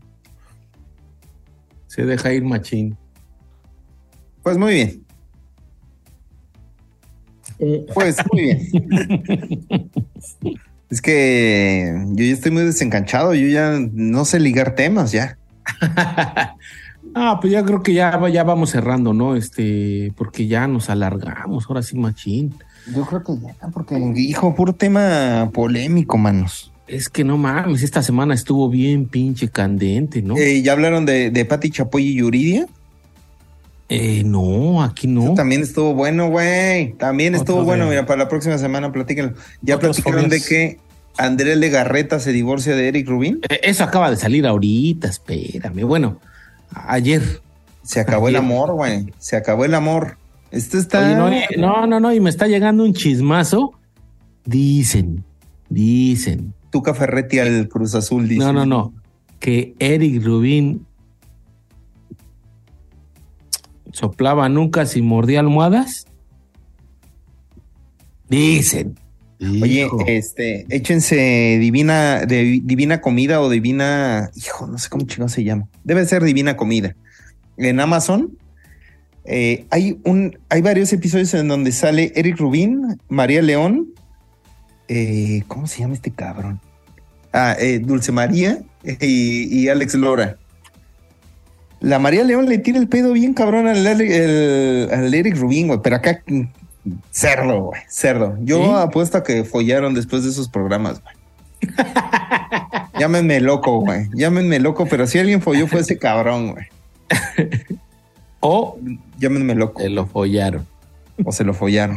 Se deja ir machín. Pues muy bien. Pues muy bien. Es que yo ya estoy muy desencanchado, yo ya no sé ligar temas ya. Ah, pues ya creo que ya, ya vamos cerrando, ¿no? Este, porque ya nos alargamos, ahora sí, machín. Yo creo que ya, porque, hijo, puro tema polémico, manos. Es que no mames, esta semana estuvo bien pinche candente, ¿no? Eh, ¿Ya hablaron de, de Pati Chapoy y Yuridia? Eh, no, aquí no. Eso también estuvo bueno, güey. También estuvo Otro bueno. De... Mira, para la próxima semana platíquenlo. Ya platicaron fobias. De que Andrea Legarreta se divorcia de Eric Rubin. Eh, eso acaba de salir ahorita, espérame. Bueno, ayer. Se acabó ayer. El amor, güey. Se acabó el amor. Esto está... Oye, no, no, no, no, y me está llegando un chismazo. Dicen, dicen. Tuca Ferretti al Cruz Azul, dice. No, no, no. Que Eric Rubin soplaba nucas y mordía almohadas. Dicen. Oye, hijo. este, échense divina, de, divina comida o divina, hijo, no sé cómo chingados se llama. Debe ser Divina Comida. En Amazon eh, hay un, hay varios episodios en donde sale Eric Rubin, María León, eh, ¿cómo se llama este cabrón? Ah, eh, Dulce María y, y Alex Lora. La María León le tira el pedo bien cabrón al, al, al Eric Rubin, güey, pero acá cerdo, güey, cerdo. Yo ¿Sí? apuesto a que follaron después de esos programas, güey. Llámenme loco, güey, llámenme loco, pero si alguien folló fue ese cabrón, güey. O llámenme loco. Se lo follaron. O se lo follaron.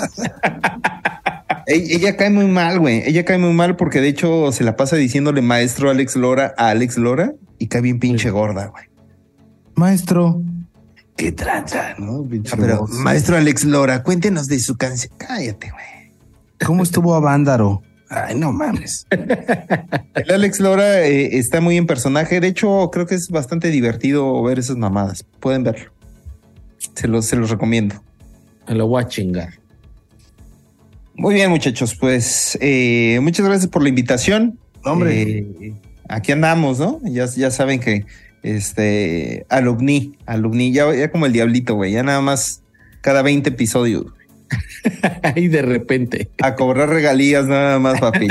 Ella cae muy mal, güey. Ella cae muy mal porque de hecho se la pasa diciéndole maestro Alex Lora a Alex Lora y cae bien pinche gorda, güey. Maestro, qué tranza, ¿no? Ah, pero maestro Alex Lora, cuéntenos de su canción. Cállate, güey. ¿Cómo estuvo a Vándaro? Ay, no mames. El Alex Lora eh, está muy en personaje. De hecho, creo que es bastante divertido ver esas mamadas. Pueden verlo. Se los, se los recomiendo. Me lo voy a chingar. Muy bien, muchachos. Pues eh, muchas gracias por la invitación. Hombre. Eh, aquí andamos, ¿no? Ya, ya saben que Este, alumni, alumni, ya, ya como el diablito, güey, ya nada más cada veinte episodios. Y de repente. A cobrar regalías nada más, papi.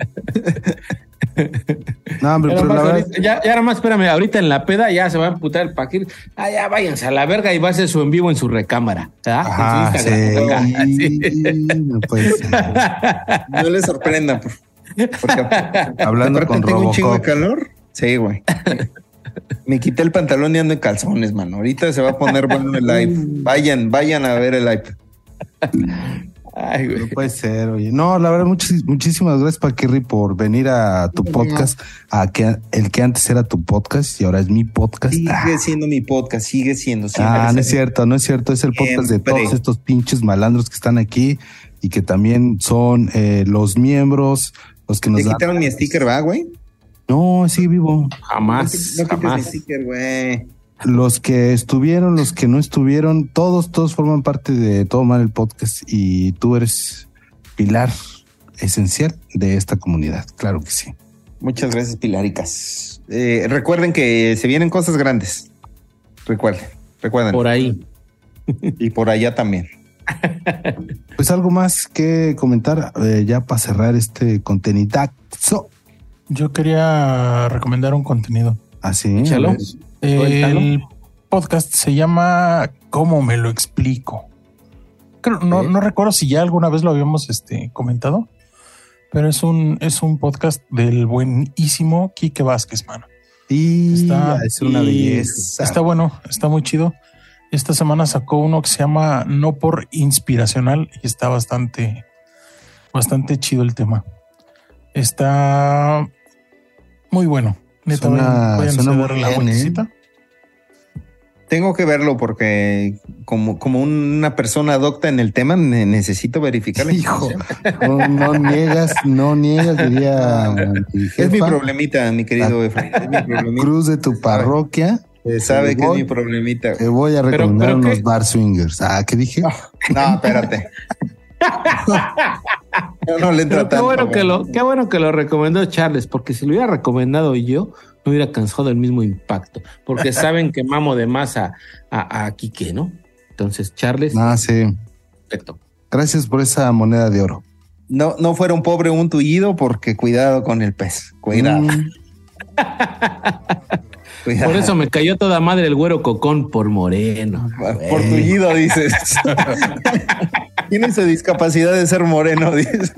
No, hombre, pero, pero la verdad... ya, ya nada más, espérame, ahorita en la peda ya se va a amputar el paquete. Ah, ya váyanse a la verga y va a hacer su en vivo en su recámara. ¿Verdad? Ajá, en su Instagram. Sí. Sí. No, puede ser. No le sorprenda, porque hablando con tengo Robocop. Un chingo de calor. Sí, güey. Me quité el pantalón y ando en calzones, mano. Ahorita se va a poner bueno el live. Vayan, vayan a ver el live. Ay, güey. No puede ser, oye. No, la verdad, muchis, muchísimas gracias, Paquirri, por venir a tu podcast, a que el que antes era tu podcast y ahora es mi podcast. Sigue ah. siendo mi podcast, sigue siendo. Ah, no es cierto, no es cierto. Es el podcast Siempre. de todos estos pinches malandros que están aquí y que también son eh, los miembros, los que nos ¿Te quitaron dan... mi sticker, va, güey? No, sigue vivo. Jamás, no, no jamás. Mi sticker, güey. Los que estuvieron, los que no estuvieron, todos, todos forman parte de Todo Mal el Podcast y tú eres pilar esencial de esta comunidad, claro que sí. Muchas gracias, Pilaricas. Eh, recuerden que se vienen cosas grandes. Recuerden, recuerden. Por ahí. Y por allá también. Pues algo más que comentar eh, ya para cerrar este contenidazo. Yo quería recomendar un contenido. ¿Ah, sí? Échalo. El podcast se llama ¿Cómo me lo explico? Creo, no, no recuerdo si ya alguna vez lo habíamos este, comentado, pero es un, es un podcast del buenísimo Quique Vázquez, mano. Y está, es una belleza. Está bueno, está muy chido. Esta semana sacó uno que se llama No por Inspiracional y está bastante, bastante chido el tema. Está muy bueno. Neta, suena, vayan, suena a darle la vueltecita. ¿eh? Tengo que verlo porque como, como una persona docta en el tema necesito verificarlo. Hijo, no, no niegas, no niegas, diría mi jefa. Es mi problemita, mi querido Efraín. Es mi problemita. Cruz de tu parroquia. Se sabe que voy, es mi problemita. Te voy a recomendar pero, pero unos que... bar swingers. Ah, ¿qué dije? No, espérate. No, no le entra qué, tanto, bueno que lo, qué bueno que lo recomendó Charles, porque si lo hubiera recomendado yo, no hubiera cansado el mismo impacto, porque saben que mamo de más a, a, a Quique, ¿no? Entonces, Charles. Ah, sí. Perfecto. Gracias por esa moneda de oro. No, no fuera un pobre un tullido, porque cuidado con el pez. Cuidado. Mm. Cuidado. Por eso me cayó toda madre el güero cocón por moreno. Por tullido, dices. Tiene su discapacidad de ser moreno, dices.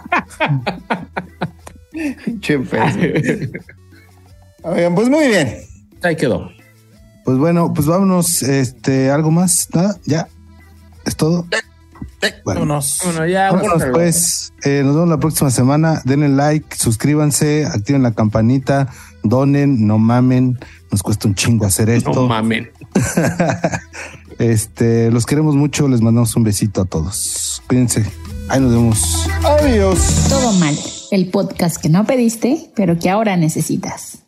Che pez. Oigan, pues muy bien. Ahí quedó. Pues bueno, pues vámonos. Este, ¿algo más? ¿Nada? ¿Ya? ¿Es todo? Bueno, vámonos. Bueno, ya, vámonos pues. Eh, nos vemos la próxima semana. Denle like, suscríbanse, activen la campanita, donen, no mamen. Nos cuesta un chingo hacer esto. No mamen. Este, los queremos mucho. Les mandamos un besito a todos. Cuídense. Ahí nos vemos. Adiós. Todo Mal, el podcast que no pediste, pero que ahora necesitas.